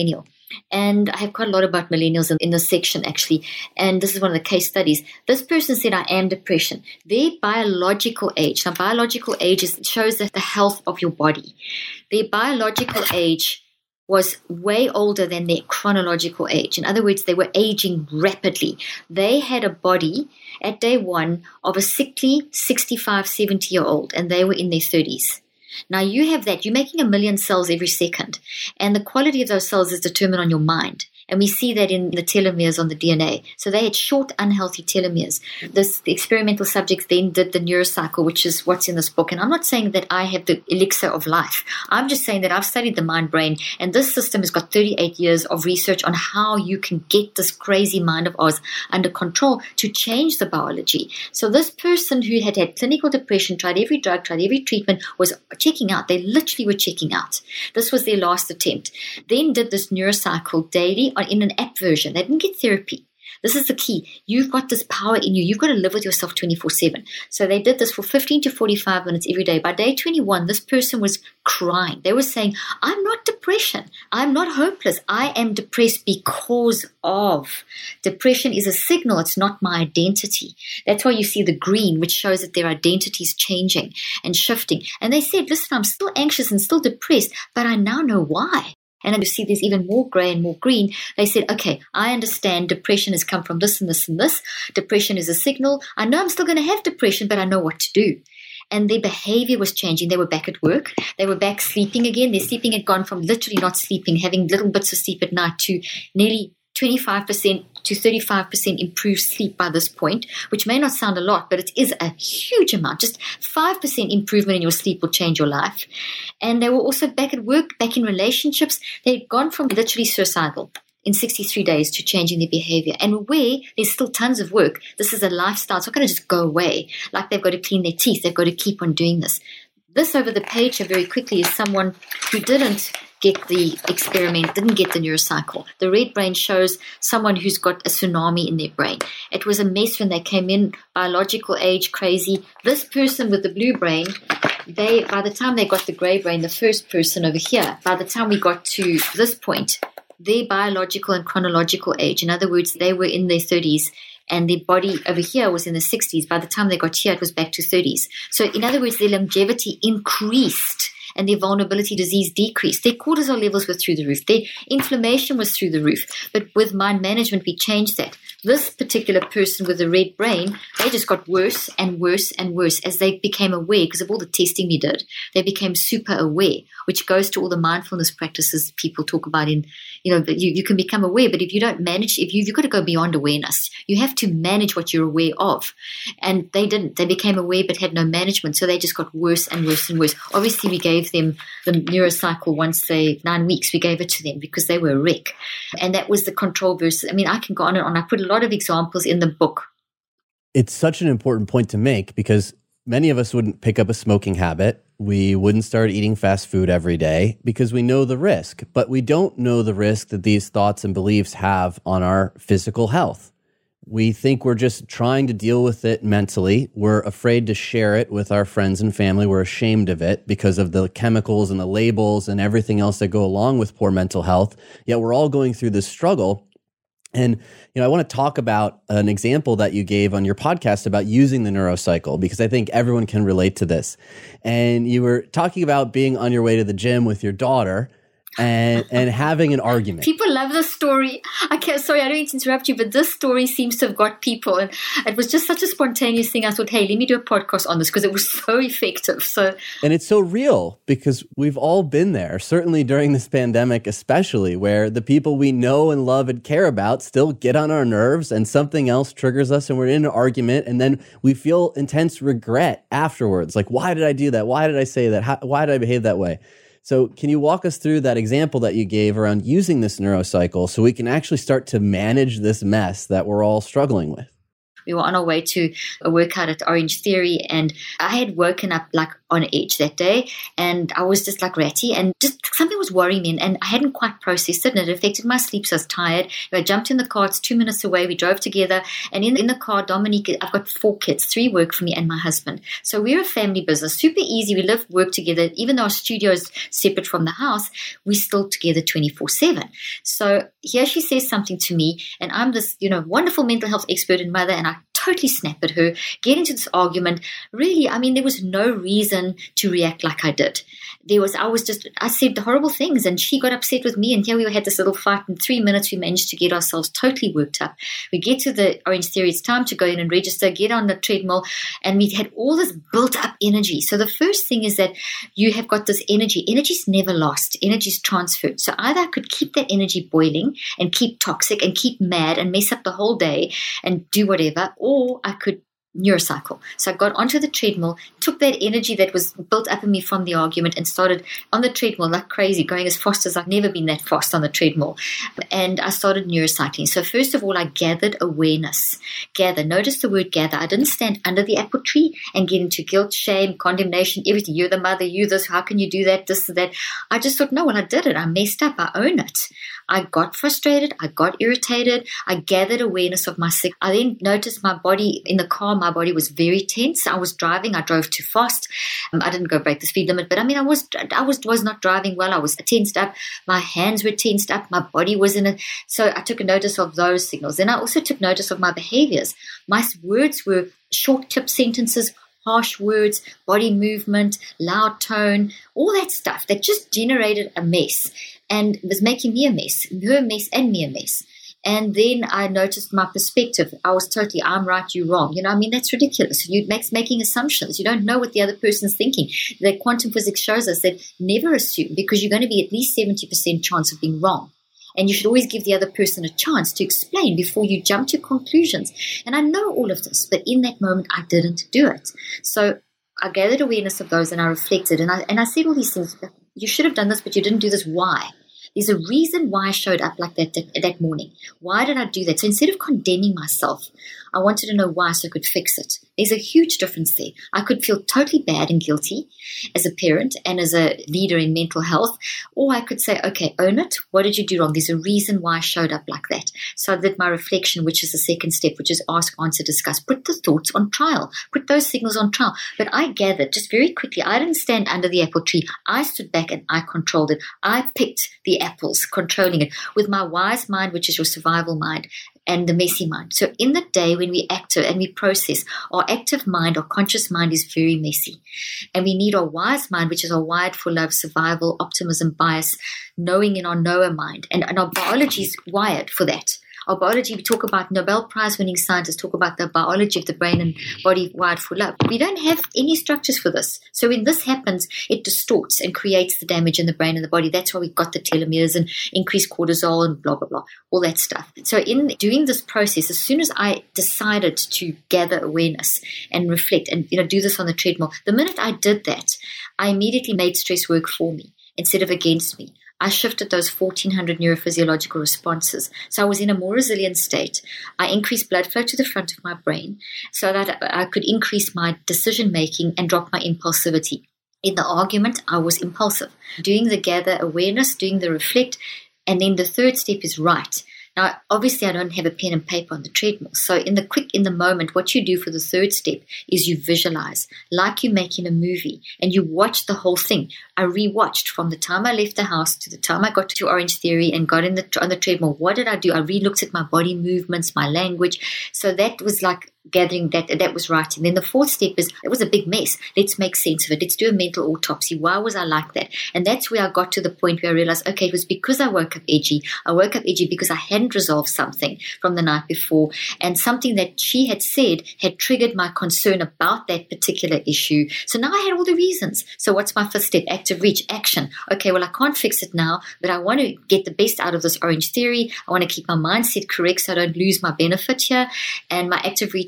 Speaker 5: And I have quite a lot about millennials in, in this section, actually. And this is one of the case studies. This person said, I am depression. Their biological age, now biological age is, shows that the health of your body. Their biological age was way older than their chronological age. In other words, they were aging rapidly. They had a body at day one of a sickly sixty-five, seventy-year-old, and they were in their thirties. Now you have that. You're making a million cells every second, and the quality of those cells is determined on your mind. And we see that in the telomeres on the D N A. So they had short, unhealthy telomeres. This, the experimental subjects then did the neurocycle, which is what's in this book. And I'm not saying that I have the elixir of life. I'm just saying that I've studied the mind brain, and this system has got thirty-eight years of research on how you can get this crazy mind of ours under control to change the biology. So this person who had had clinical depression, tried every drug, tried every treatment, was checking out. They literally were checking out. This was their last attempt. Then did this neurocycle daily in an app version. They didn't get therapy. This is the key. You've got this power in you. You've got to live with yourself twenty-four seven. So they did this for fifteen to forty-five minutes every day. By day twenty-one, this person was crying. They were saying, I'm not depression. I'm not hopeless. I am depressed because of. Depression is a signal. It's not my identity. That's why you see the green, which shows that their identity is changing and shifting. And they said, listen, I'm still anxious and still depressed, but I now know why. And then you see there's even more gray and more green. They said, okay, I understand depression has come from this and this and this. Depression is a signal. I know I'm still going to have depression, but I know what to do. And their behavior was changing. They were back at work. They were back sleeping again. Their sleeping had gone from literally not sleeping, having little bits of sleep at night, to nearly twenty-five percent to thirty-five percent improved sleep by this point, which may not sound a lot, but it is a huge amount. Just five percent improvement in your sleep will change your life. And they were also back at work, back in relationships. They had gone from literally suicidal in sixty-three days to changing their behavior. And where there's still tons of work, this is a lifestyle. It's not going to just go away. Like they've got to clean their teeth. They've got to keep on doing this. This over the page here very quickly is someone who didn't get the experiment, didn't get the neurocycle. The red brain shows someone who's got a tsunami in their brain. It was a mess when they came in, biological age, crazy. This person with the blue brain, they by the time they got the gray brain, the first person over here, by the time we got to this point, their biological and chronological age, in other words, they were in their thirties, and their body over here was in the sixties. By the time they got here, it was back to thirties. So in other words, their longevity increased and their vulnerability disease decreased. Their cortisol levels were through the roof. Their inflammation was through the roof. But with mind management, we changed that. This particular person with the red brain, they just got worse and worse and worse as they became aware because of all the testing we did. They became super aware, which goes to all the mindfulness practices people talk about in, you know, you, you can become aware, but if you don't manage, if you, you've got to go beyond awareness. You have to manage what you're aware of. And they didn't. They became aware but had no management, so they just got worse and worse and worse. Obviously, we gave them the neurocycle once they, nine weeks, we gave it to them because they were a wreck. And that was the control versus, I mean, I can go on and on. I put a lot of examples in the book.
Speaker 3: It's such an important point to make because many of us wouldn't pick up a smoking habit. We wouldn't start eating fast food every day because we know the risk, but we don't know the risk that these thoughts and beliefs have on our physical health. We think we're just trying to deal with it mentally. We're afraid to share it with our friends and family. We're ashamed of it because of the chemicals and the labels and everything else that go along with poor mental health. Yet we're all going through this struggle. And, you know, I want to talk about an example that you gave on your podcast about using the neurocycle, because I think everyone can relate to this. And you were talking about being on your way to the gym with your daughter and and having an argument. People
Speaker 5: love this story. I can't, sorry, I don't mean to interrupt you, but this story seems to have got people. And it was just such a spontaneous thing. I thought, hey, let me do a podcast on this because it was so effective. So,
Speaker 3: and it's so real because we've all been there, certainly during this pandemic, especially where the people we know and love and care about still get on our nerves and something else triggers us and we're in an argument and then we feel intense regret afterwards. Like, why did I do that? Why did I say that? How, why did I behave that way? So can you walk us through that example that you gave around using this neurocycle so we can actually start to manage this mess that we're all struggling with?
Speaker 5: We were on our way to a workout at Orange Theory, and I had woken up like on edge that day, and I was just like ratty, and just something was worrying me, and, and I hadn't quite processed it, and it affected my sleep, so I was tired. I jumped in the car. It's two minutes away. We drove together, and in, in the car, Dominique, I've got four kids, three work for me and my husband. So we're a family business, super easy. We live, work together. Even though our studio is separate from the house, we're still together twenty-four seven. So here she says something to me, and I'm this, you know, wonderful mental health expert and mother, and I totally snap at her, get into this argument. Really, I mean, there was no reason to react like I did. There was, I was just, I said the horrible things, and she got upset with me, and here we had this little fight. In three minutes, we managed to get ourselves totally worked up. We get to the Orange Theory, it's time to go in and register, get on the treadmill, and we had all this built up energy. So the first thing is that you have got this energy. Energy's never lost. Energy's transferred. So either I could keep that energy boiling and keep toxic and keep mad and mess up the whole day and do whatever, or I could neurocycle. So I got onto the treadmill, took that energy that was built up in me from the argument, and started on the treadmill like crazy, going as fast as I've never been that fast on the treadmill. And I started neurocycling. So first of all, I gathered awareness. Gather. Notice the word gather. I didn't stand under the apple tree and get into guilt, shame, condemnation, everything. You're the mother, you this, how can you do that, this, that. I just thought, no, well, I did it. I messed up. I own it. I got frustrated. I got irritated. I gathered awareness of my sick. I then noticed my body in the car. My body was very tense. I was driving. I drove too fast. Um, I didn't go break the speed limit, but I mean, I was, I was, was not driving well. I was tensed up. My hands were tensed up. My body was in it. So I took a notice of those signals. Then I also took notice of my behaviors. My words were short clip sentences, harsh words, body movement, loud tone, all that stuff that just generated a mess and was making me a mess, her a mess and me a mess. And then I noticed my perspective. I was totally, I'm right, you wrong. You know, I mean, that's ridiculous. You make making assumptions. You don't know what the other person's thinking. The quantum physics shows us that never assume, because you're going to be at least seventy percent chance of being wrong. And you should always give the other person a chance to explain before you jump to conclusions. And I know all of this, but in that moment, I didn't do it. So I gathered awareness of those, and I reflected, and I and I said all these things. You should have done this, but you didn't do this. Why? There's a reason why I showed up like that, that that morning. Why did I do that? So instead of condemning myself, I wanted to know why so I could fix it. There's a huge difference there. I could feel totally bad and guilty as a parent and as a leader in mental health, or I could say, okay, own it. What did you do wrong? There's a reason why I showed up like that. So I did my reflection, which is the second step, which is ask, answer, discuss. Put the thoughts on trial. Put those signals on trial. But I gathered just very quickly. I didn't stand under the apple tree. I stood back and I controlled it. I picked the apples, controlling it with my wise mind, which is your survival mind, and the messy mind. So in the day when we active and we process, our active mind, our conscious mind is very messy. And we need our wise mind, which is our wired for love, survival, optimism, bias, knowing in our knower mind. And, and our biology is wired for that. Our biology, we talk about Nobel Prize winning scientists, talk about the biology of the brain and body wired for love. We don't have any structures for this. So when this happens, it distorts and creates the damage in the brain and the body. That's why we've got the telomeres and increased cortisol and blah, blah, blah, all that stuff. So in doing this process, as soon as I decided to gather awareness and reflect and, you know, do this on the treadmill, the minute I did that, I immediately made stress work for me instead of against me. I shifted those fourteen hundred neurophysiological responses. So I was in a more resilient state. I increased blood flow to the front of my brain so that I could increase my decision making and drop my impulsivity. In the argument, I was impulsive. Doing the gather awareness, doing the reflect, and then the third step is write. Now, obviously, I don't have a pen and paper on the treadmill. So in the quick, in the moment, what you do for the third step is you visualize, like you're making a movie, and you watch the whole thing. I rewatched from the time I left the house to the time I got to Orange Theory and got in the on the treadmill. What did I do? I re-looked at my body movements, my language. So that was like gathering that, that was writing. Then the fourth step is, it was a big mess. Let's make sense of it. Let's do a mental autopsy. Why was I like that? And that's where I got to the point where I realized, okay, it was because I woke up edgy. I woke up edgy because I hadn't resolved something from the night before. And something that she had said had triggered my concern about that particular issue. So now I had all the reasons. So what's my first step? Active reach, action. Okay, well, I can't fix it now, but I want to get the best out of this Orange Theory. I want to keep my mindset correct so I don't lose my benefit here. And my active reach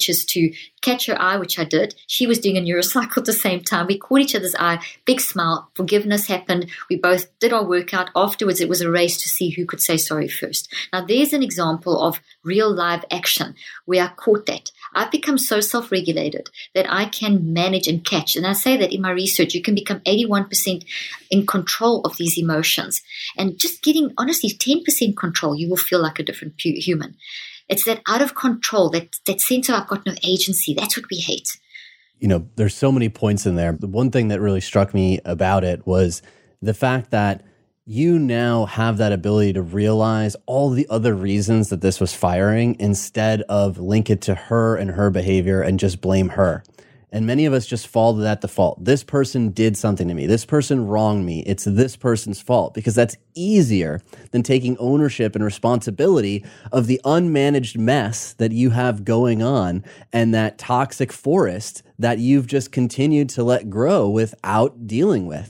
Speaker 5: which is to catch her eye, which I did. She was doing a neurocycle at the same time. We caught each other's eye, big smile, forgiveness happened. We both did our workout. Afterwards, it was a race to see who could say sorry first. Now, there's an example of real live action where I caught that. I've become so self-regulated that I can manage and catch. And I say that in my research, you can become eighty-one percent in control of these emotions. And just getting, honestly, ten percent control, you will feel like a different pu- human. It's that out of control, that, that sense of I've got no agency. That's what we hate.
Speaker 3: You know, there's so many points in there. The one thing that really struck me about it was the fact that you now have that ability to realize all the other reasons that this was firing instead of link it to her and her behavior and just blame her. And many of us just fall to that default. This person did something to me. This person wronged me. It's this person's fault, because that's easier than taking ownership and responsibility of the unmanaged mess that you have going on and that toxic forest that you've just continued to let grow without dealing with.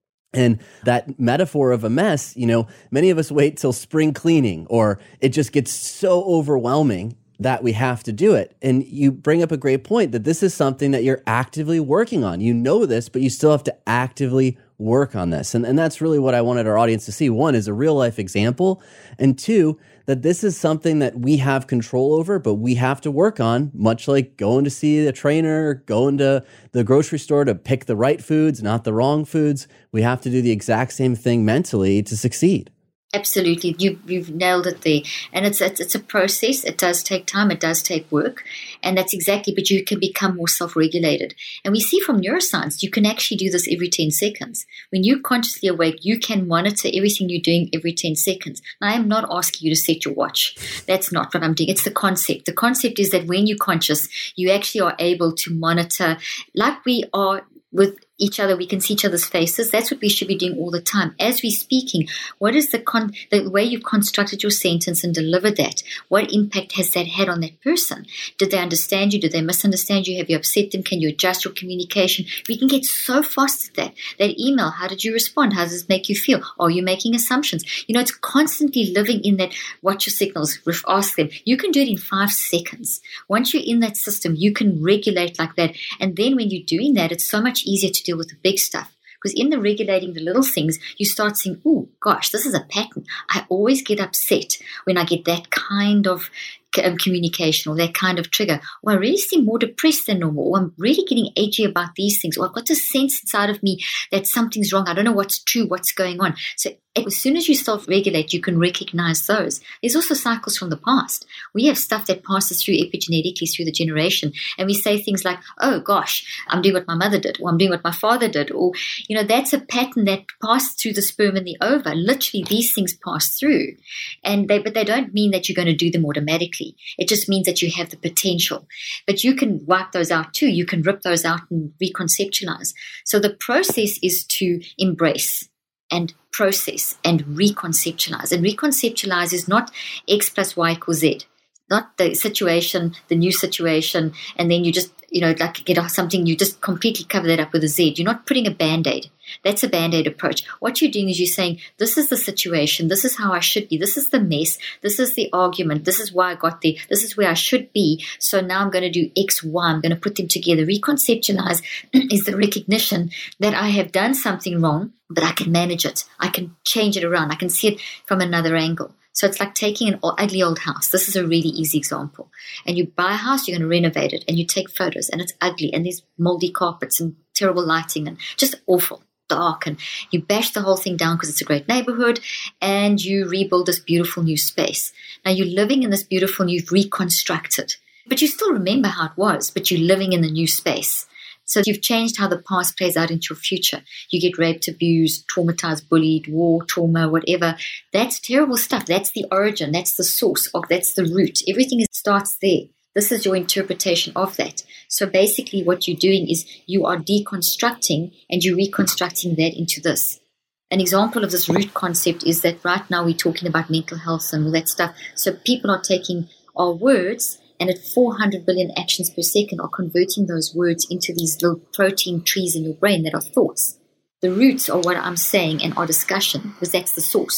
Speaker 3: And that metaphor of a mess, you know, many of us wait till spring cleaning, or it just gets so overwhelming that we have to do it. And you bring up a great point that this is something that you're actively working on. You know this, but you still have to actively work on this. And, and that's really what I wanted our audience to see. One is a real life example. And two, that this is something that we have control over, but we have to work on, much like going to see a trainer, going to the grocery store to pick the right foods, not the wrong foods. We have to do the exact same thing mentally to succeed.
Speaker 5: Absolutely. You, you've nailed it there. And it's, it's it's a process. It does take time. It does take work. And that's exactly, but you can become more self-regulated. And we see from neuroscience, you can actually do this every ten seconds. When you're consciously awake, you can monitor everything you're doing every ten seconds. Now, I am not asking you to set your watch. That's not what I'm doing. It's the concept. The concept is that when you're conscious, you actually are able to monitor, like we are with each other, we can see each other's faces. That's what we should be doing all the time. As we're speaking, what is the con- the way you've constructed your sentence and delivered that? What impact has that had on that person? Did they understand you? Did they misunderstand you? Have you upset them? Can you adjust your communication? We can get so fast at that. That email, how did you respond? How does it make you feel? Are you making assumptions? You know, it's constantly living in that, watch your signals, ask them. You can do it in five seconds. Once you're in that system, you can regulate like that. And then when you're doing that, it's so much easier to deal with the big stuff. Because in the regulating the little things, you start saying, oh, gosh, this is a pattern. I always get upset when I get that kind of um, communication or that kind of trigger. Or I really seem more depressed than normal. Or I'm really getting edgy about these things. Or I've got this sense inside of me that something's wrong. I don't know what's true, what's going on. So as soon as you self-regulate, you can recognize those. There's also cycles from the past. We have stuff that passes through epigenetically through the generation. And we say things like, oh, gosh, I'm doing what my mother did, or I'm doing what my father did. Or, you know, that's a pattern that passed through the sperm and the ova. Literally, these things pass through. And they, but they don't mean that you're going to do them automatically. It just means that you have the potential. But you can wipe those out too. You can rip those out and reconceptualize. So the process is to embrace and process and reconceptualize. And reconceptualize is not X plus Y equals Z, not the situation, the new situation, and then you just, you know, like get something, you just completely cover that up with a Z. You're not putting a Band-Aid. That's a Band-Aid approach. What you're doing is you're saying, this is the situation, this is how I should be, this is the mess, this is the argument, this is why I got there, this is where I should be, so now I'm going to do X, Y, I'm going to put them together. Reconceptualize is the recognition that I have done something wrong, but I can manage it. I can change it around. I can see it from another angle. So it's like taking an ugly old house. This is a really easy example. And you buy a house, you're going to renovate it, and you take photos, and it's ugly, and there's moldy carpets and terrible lighting and just awful, dark, and you bash the whole thing down because it's a great neighborhood, and you rebuild this beautiful new space. Now you're living in this beautiful new reconstructed, but you still remember how it was, but you're living in the new space. So you've changed how the past plays out into your future. You get raped, abused, traumatized, bullied, war, trauma, whatever. That's terrible stuff. That's the origin. That's the source. Of, that's the root. Everything starts there. This is your interpretation of that. So basically what you're doing is you are deconstructing and you're reconstructing that into this. An example of this root concept is that right now we're talking about mental health and all that stuff. So people are taking our words and at four hundred billion actions per second are converting those words into these little protein trees in your brain that are thoughts. The roots are what I'm saying and our discussion, because that's the source.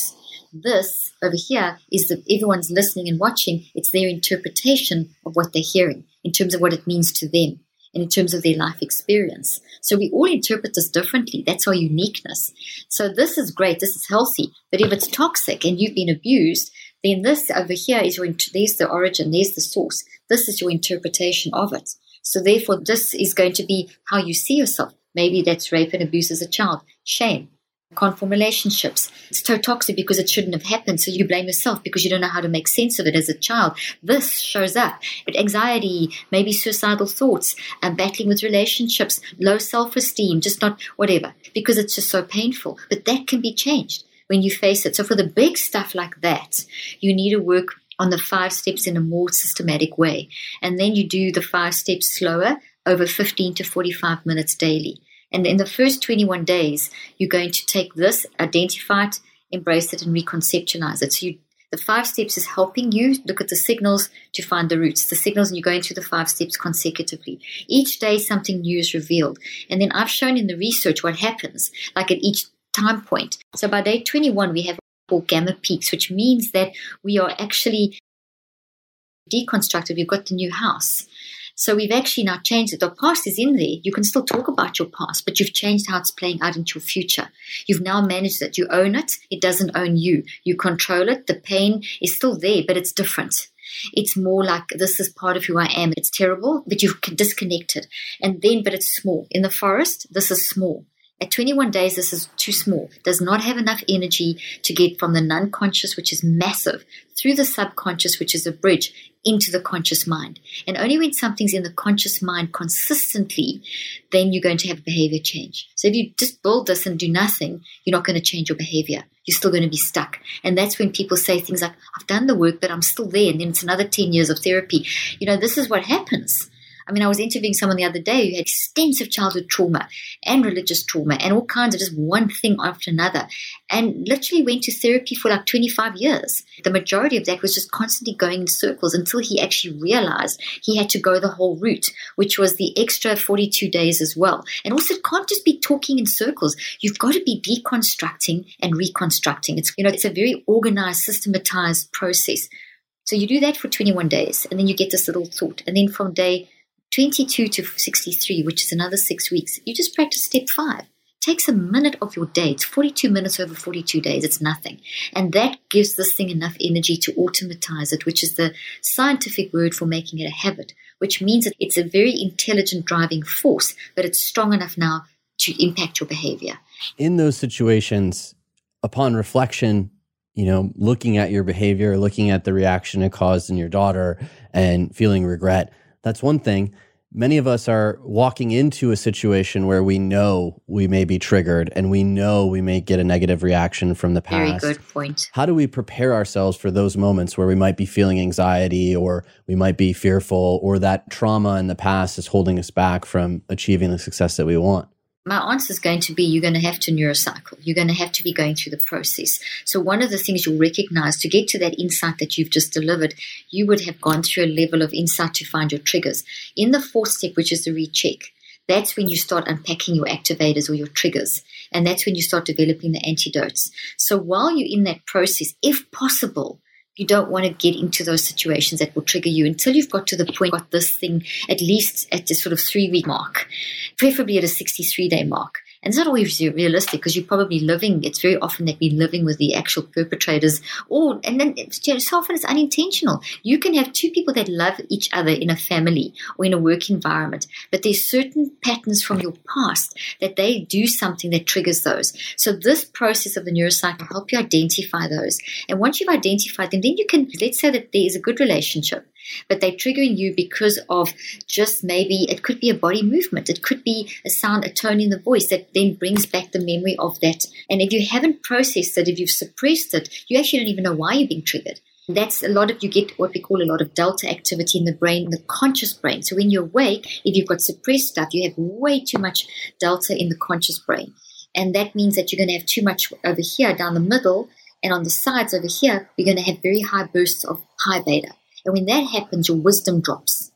Speaker 5: this over here is that everyone's listening and watching. It's their interpretation of what they're hearing in terms of what it means to them and in terms of their life experience. So we all interpret this differently. That's our uniqueness. So this is great. This is healthy. But if it's toxic and you've been abused, then this over here is your, there's the origin, there's the source. This is your interpretation of it. So therefore, this is going to be how you see yourself. Maybe that's rape and abuse as a child, shame, can't form relationships. It's so toxic because it shouldn't have happened. So you blame yourself because you don't know how to make sense of it as a child. This shows up. But anxiety, maybe suicidal thoughts, um, battling with relationships, low self-esteem, just not whatever, because it's just so painful. But that can be changed when you face it. So for the big stuff like that, you need to work on the five steps in a more systematic way. And then you do the five steps slower over fifteen to forty-five minutes daily. And in the first twenty-one days, you're going to take this, identify it, embrace it, and reconceptualize it. So you, the five steps is helping you look at the signals to find the roots, the signals, and you're going through the five steps consecutively. Each day, something new is revealed. And then I've shown in the research what happens, like at each time point. So by day twenty-one, we have what we call gamma peaks, which means that we are actually deconstructed. We've got the new house. So we've actually now changed it. The past is in there. You can still talk about your past, but you've changed how it's playing out into your future. You've now managed it. You own it. It doesn't own you. You control it. The pain is still there, but it's different. It's more like, this is part of who I am. It's terrible, but you've disconnected. And then, but it's small. In the forest, this is small. At twenty-one days, this is too small. Does not have enough energy to get from the non-conscious, which is massive, through the subconscious, which is a bridge, into the conscious mind. And only when something's in the conscious mind consistently, then you're going to have behavior change. So if you just build this and do nothing, you're not going to change your behavior. You're still going to be stuck. And that's when people say things like, I've done the work, but I'm still there. And then it's another ten years of therapy. You know, this is what happens. I mean, I was interviewing someone the other day who had extensive childhood trauma and religious trauma and all kinds of just one thing after another, and literally went to therapy for like twenty-five years. The majority of that was just constantly going in circles until he actually realized he had to go the whole route, which was the extra forty-two days as well. And also, it can't just be talking in circles. You've got to be deconstructing and reconstructing. It's, you know, it's a very organized, systematized process. So you do that for twenty-one days, and then you get this little thought. And then from day twenty-two to sixty-three, which is another six weeks, you just practice step five. It takes a minute of your day. It's forty-two minutes over forty-two days. It's nothing. And that gives this thing enough energy to automatize it, which is the scientific word for making it a habit, which means that it's a very intelligent driving force, but it's strong enough now to impact your behavior.
Speaker 3: In those situations, upon reflection, you know, looking at your behavior, looking at the reaction it caused in your daughter and feeling regret, that's one thing. Many of us are walking into a situation where we know we may be triggered and we know we may get a negative reaction from the past.
Speaker 5: Very good point.
Speaker 3: How do we prepare ourselves for those moments where we might be feeling anxiety or we might be fearful or that trauma in the past is holding us back from achieving the success that we want?
Speaker 5: My answer is going to be you're going to have to neurocycle. You're going to have to be going through the process. So one of the things you'll recognize to get to that insight that you've just delivered, you would have gone through a level of insight to find your triggers. In the fourth step, which is the recheck, that's when you start unpacking your activators or your triggers. And that's when you start developing the antidotes. So while you're in that process, if possible, you don't want to get into those situations that will trigger you until you've got to the point, got this thing at least at the sort of three-week mark, preferably at a sixty-three day mark. And it's not always realistic because you're probably living, it's very often that we're living with the actual perpetrators, or, and then it's, you know, so often it's unintentional. You can have two people that love each other in a family or in a work environment, but there's certain patterns from your past that they do something that triggers those. So this process of the neurocycle will help you identify those. And once you've identified them, then you can, let's say that there is a good relationship, but they're triggering you because of just maybe, it could be a body movement. It could be a sound, a tone in the voice that then brings back the memory of that. And if you haven't processed it, if you've suppressed it, you actually don't even know why you're being triggered. That's a lot of, you get what we call a lot of delta activity in the brain, the conscious brain. So when you're awake, if you've got suppressed stuff, you have way too much delta in the conscious brain. And that means that you're going to have too much over here down the middle, and on the sides over here, you're going to have very high bursts of high beta. And when that happens, your wisdom drops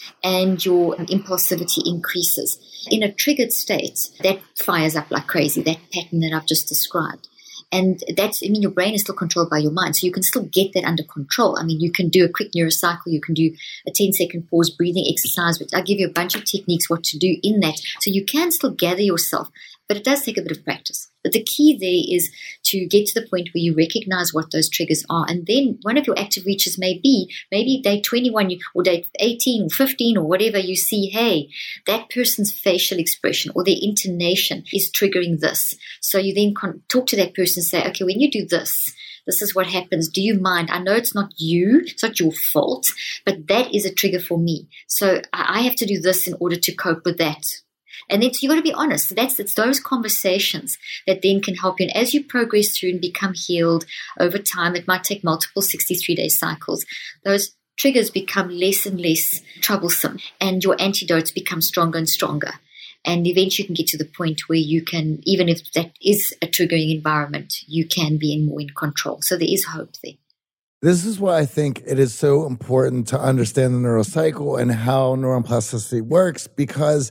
Speaker 5: and your impulsivity increases. In a triggered state, that fires up like crazy, that pattern that I've just described. And that's, I mean, your brain is still controlled by your mind. So you can still get that under control. I mean, you can do a quick neurocycle. You can do a ten second pause breathing exercise, which I give you a bunch of techniques, what to do in that. So you can still gather yourself, but it does take a bit of practice. But the key there is to get to the point where you recognize what those triggers are. And then one of your active reaches may be, maybe day twenty-one or day eighteen or fifteen or whatever, you see, hey, that person's facial expression or their intonation is triggering this. So you then can talk to that person and say, okay, when you do this, this is what happens. Do you mind? I know it's not you. It's not your fault, but that is a trigger for me. So I have to do this in order to cope with that. And then so you got to be honest. That's it's those conversations that then can help you. And as you progress through and become healed over time, it might take multiple sixty-three day cycles. Those triggers become less and less troublesome, and your antidotes become stronger and stronger. And eventually you can get to the point where you can, even if that is a triggering environment, you can be in more in control. So there is hope there.
Speaker 6: This is why I think it is so important to understand the neurocycle and how neuroplasticity works, because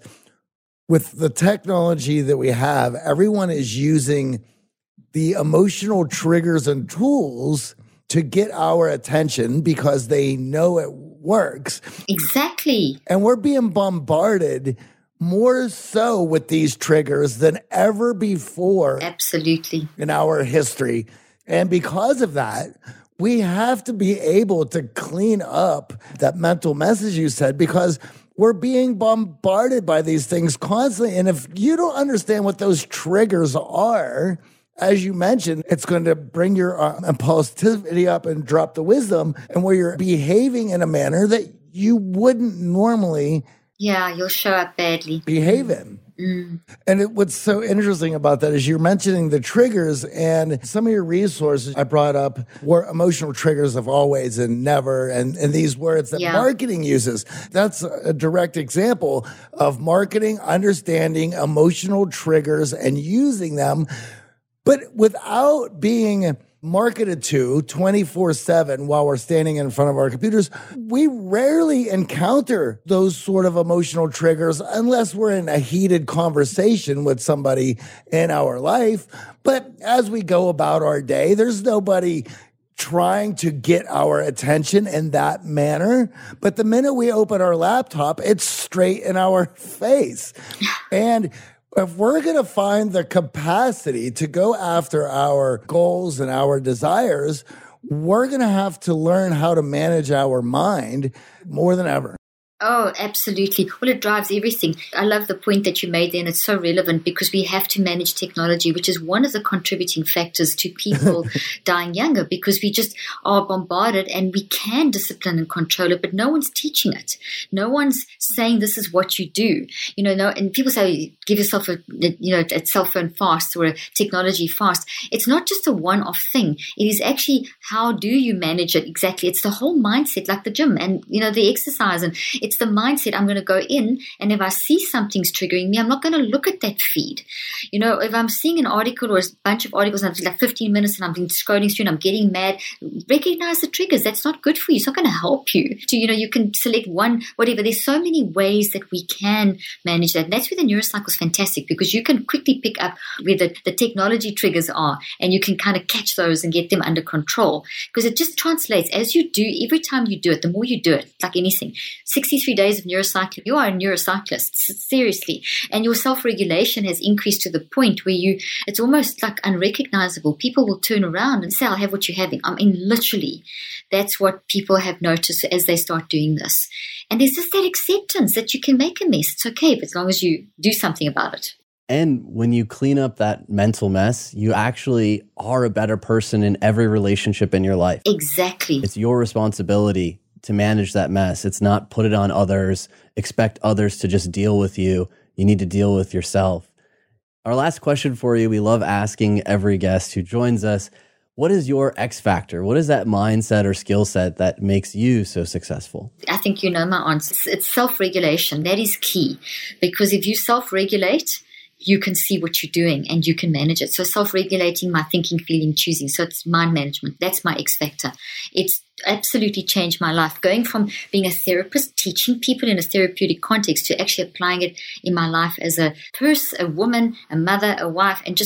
Speaker 6: with the technology that we have, everyone is using the emotional triggers and tools to get our attention because they know it works.
Speaker 5: Exactly.
Speaker 6: And we're being bombarded more so with these triggers than ever before.
Speaker 5: Absolutely.
Speaker 6: In our history. And because of that, we have to be able to clean up that mental message you said, because we're being bombarded by these things constantly. And if you don't understand what those triggers are, as you mentioned, it's going to bring your uh, impulsivity up and drop the wisdom, and where you're behaving in a manner that you wouldn't normally
Speaker 5: Yeah, you'll show up badly.
Speaker 6: behave in.
Speaker 5: Mm.
Speaker 6: And it, what's so interesting about that is you're mentioning the triggers, and some of your resources I brought up were emotional triggers of always and never, and, and these words that
Speaker 5: Yeah.
Speaker 6: marketing uses. That's a direct example of marketing understanding emotional triggers and using them, but without being marketed to twenty-four seven while we're standing in front of our computers. We rarely encounter those sort of emotional triggers unless we're in a heated conversation with somebody in our life. But as we go about our day, there's nobody trying to get our attention in that manner. But the minute we open our laptop, it's straight in our face. And if we're going to find the capacity to go after our goals and our desires, we're going to have to learn how to manage our mind more than ever.
Speaker 5: Oh, absolutely. Well, it drives everything. I love the point that you made there, and it's so relevant because we have to manage technology, which is one of the contributing factors to people dying younger, because we just are bombarded, and we can discipline and control it, but no one's teaching it. No one's saying this is what you do. You know, no, and people say, give yourself a, you know, a cell phone fast or a technology fast. It's not just a one-off thing. It is actually, how do you manage it exactly? It's the whole mindset, like the gym and, you know, the exercise, and it's It's the mindset. I'm going to go in, and if I see something's triggering me, I'm not going to look at that feed. You know, if I'm seeing an article or a bunch of articles and I'm like fifteen minutes and I'm been scrolling through and I'm getting mad, recognize the triggers. That's not good for you. It's not going to help you. To, you know, you can select one, whatever. There's so many ways that we can manage that. And that's where the neurocycle is fantastic, because you can quickly pick up where the, the technology triggers are, and you can kind of catch those and get them under control, because it just translates as you do. Every time you do it, the more you do it, like anything, sixty-three days of neurocycling, you are a neurocyclist, seriously. And your self-regulation has increased to the point where you, it's almost like unrecognizable. People will turn around and say, I'll have what you're having. I mean, literally, that's what people have noticed as they start doing this. And there's just that acceptance that you can make a mess. It's okay, but as long as you do something about it.
Speaker 3: And when you clean up that mental mess, you actually are a better person in every relationship in your life.
Speaker 5: Exactly.
Speaker 3: It's your responsibility to manage that mess. It's not put it on others, expect others to just deal with you. You need to deal with yourself. Our last question for you, we love asking every guest who joins us, what is your X factor? What is that mindset or skill set that makes you so successful?
Speaker 5: I think you know my answer. It's, it's self-regulation. That is key, because if you self-regulate, you can see what you're doing and you can manage it. So self-regulating my thinking, feeling, choosing. So it's mind management. That's my X factor. It's absolutely changed my life. Going from being a therapist, teaching people in a therapeutic context, to actually applying it in my life as a person, a woman, a mother, a wife, and just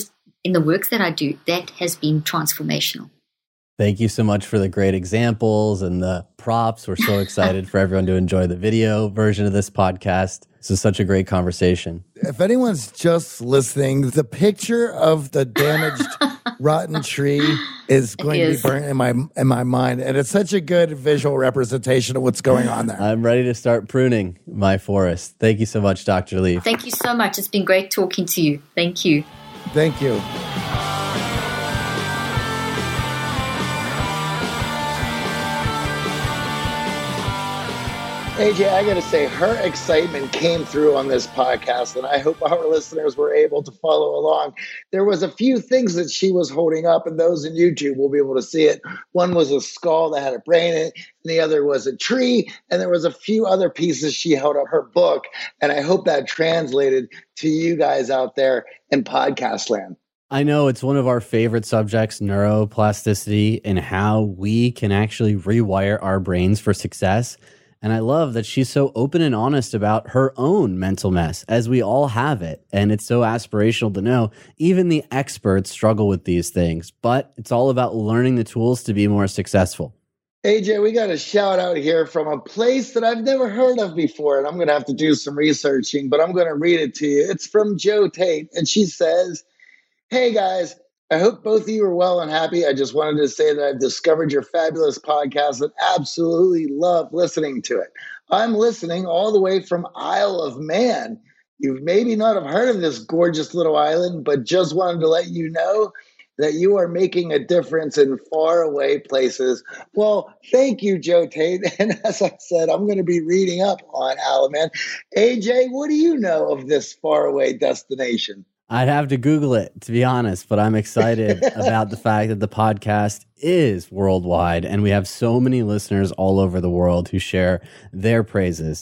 Speaker 5: in the work that I do, that has been transformational.
Speaker 3: Thank you so much for the great examples and the props. We're so excited for everyone to enjoy the video version of this podcast. This is such a great conversation.
Speaker 6: If anyone's just listening, the picture of the damaged, rotten tree is going is. to be burnt in my in my mind, and it's such a good visual representation of what's going on there.
Speaker 3: I'm ready to start pruning my forest. Thank you so much, Doctor Leaf.
Speaker 5: Thank you so much. It's been great talking to you. Thank you.
Speaker 6: Thank you.
Speaker 4: A J, I got to say, her excitement came through on this podcast, and I hope our listeners were able to follow along. There was a few things that she was holding up, and those in YouTube will be able to see it. One was a skull that had a brain in it, and the other was a tree, and there was a few other pieces she held up her book, and I hope that translated to you guys out there in podcast land.
Speaker 3: I know it's one of our favorite subjects, neuroplasticity, and how we can actually rewire our brains for success. And I love that she's so open and honest about her own mental mess, as we all have it. And it's so aspirational to know even the experts struggle with these things, but it's all about learning the tools to be more successful.
Speaker 4: A J, we got a shout out here from a place that I've never heard of before, and I'm going to have to do some researching, but I'm going to read it to you. It's from Joe Tate, and she says, "Hey guys, I hope both of you are well and happy. I just wanted to say that I've discovered your fabulous podcast and absolutely love listening to it. I'm listening all the way from Isle of Man. You've maybe not have heard of this gorgeous little island, but just wanted to let you know that you are making a difference in faraway places." Well, thank you, Joe Tate. And as I said, I'm going to be reading up on Isle of Man. A J, what do you know of this faraway destination?
Speaker 3: I'd have to Google it, to be honest, but I'm excited about the fact that the podcast is worldwide and we have so many listeners all over the world who share their praises.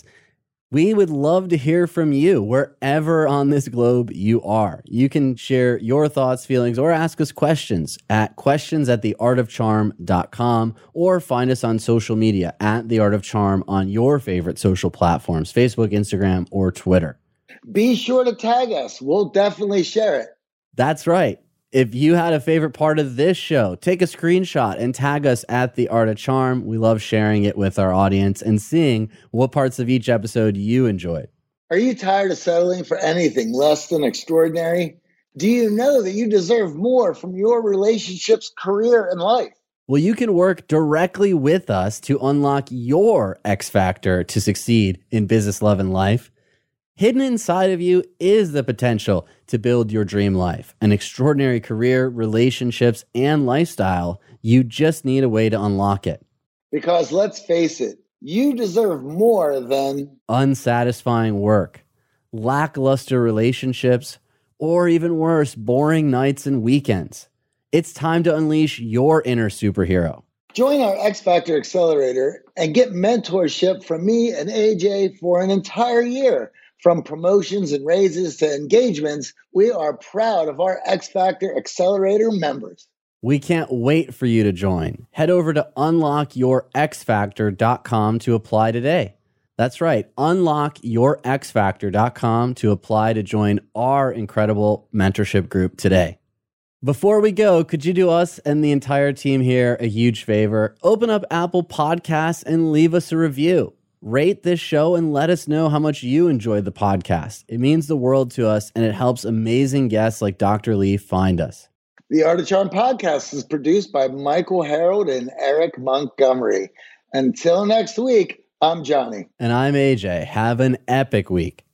Speaker 3: We would love to hear from you wherever on this globe you are. You can share your thoughts, feelings, or ask us questions at questions at the art of charm dot com or find us on social media at The Art of Charm on your favorite social platforms, Facebook, Instagram, or Twitter.
Speaker 4: Be sure to tag us. We'll definitely share it.
Speaker 3: That's right. If you had a favorite part of this show, take a screenshot and tag us at The Art of Charm. We love sharing it with our audience and seeing what parts of each episode you enjoyed.
Speaker 4: Are you tired of settling for anything less than extraordinary? Do you know that you deserve more from your relationships, career, and life?
Speaker 3: Well, you can work directly with us to unlock your X factor to succeed in business, love, and life. Hidden inside of you is the potential to build your dream life, an extraordinary career, relationships, and lifestyle. You just need a way to unlock it.
Speaker 4: Because let's face it, you deserve more than
Speaker 3: unsatisfying work, lackluster relationships, or even worse, boring nights and weekends. It's time to unleash your inner superhero.
Speaker 4: Join our X Factor Accelerator and get mentorship from me and A J for an entire year. From promotions and raises to engagements, we are proud of our X Factor Accelerator members.
Speaker 3: We can't wait for you to join. Head over to unlock your x factor dot com to apply today. That's right, unlock your x factor dot com to apply to join our incredible mentorship group today. Before we go, could you do us and the entire team here a huge favor? Open up Apple Podcasts and leave us a review. Rate this show and let us know how much you enjoyed the podcast. It means the world to us, and it helps amazing guests like Doctor Leaf find us.
Speaker 4: The Art of Charm podcast is produced by Michael Harold and Eric Montgomery. Until next week, I'm Johnny.
Speaker 3: And I'm A J. Have an epic week.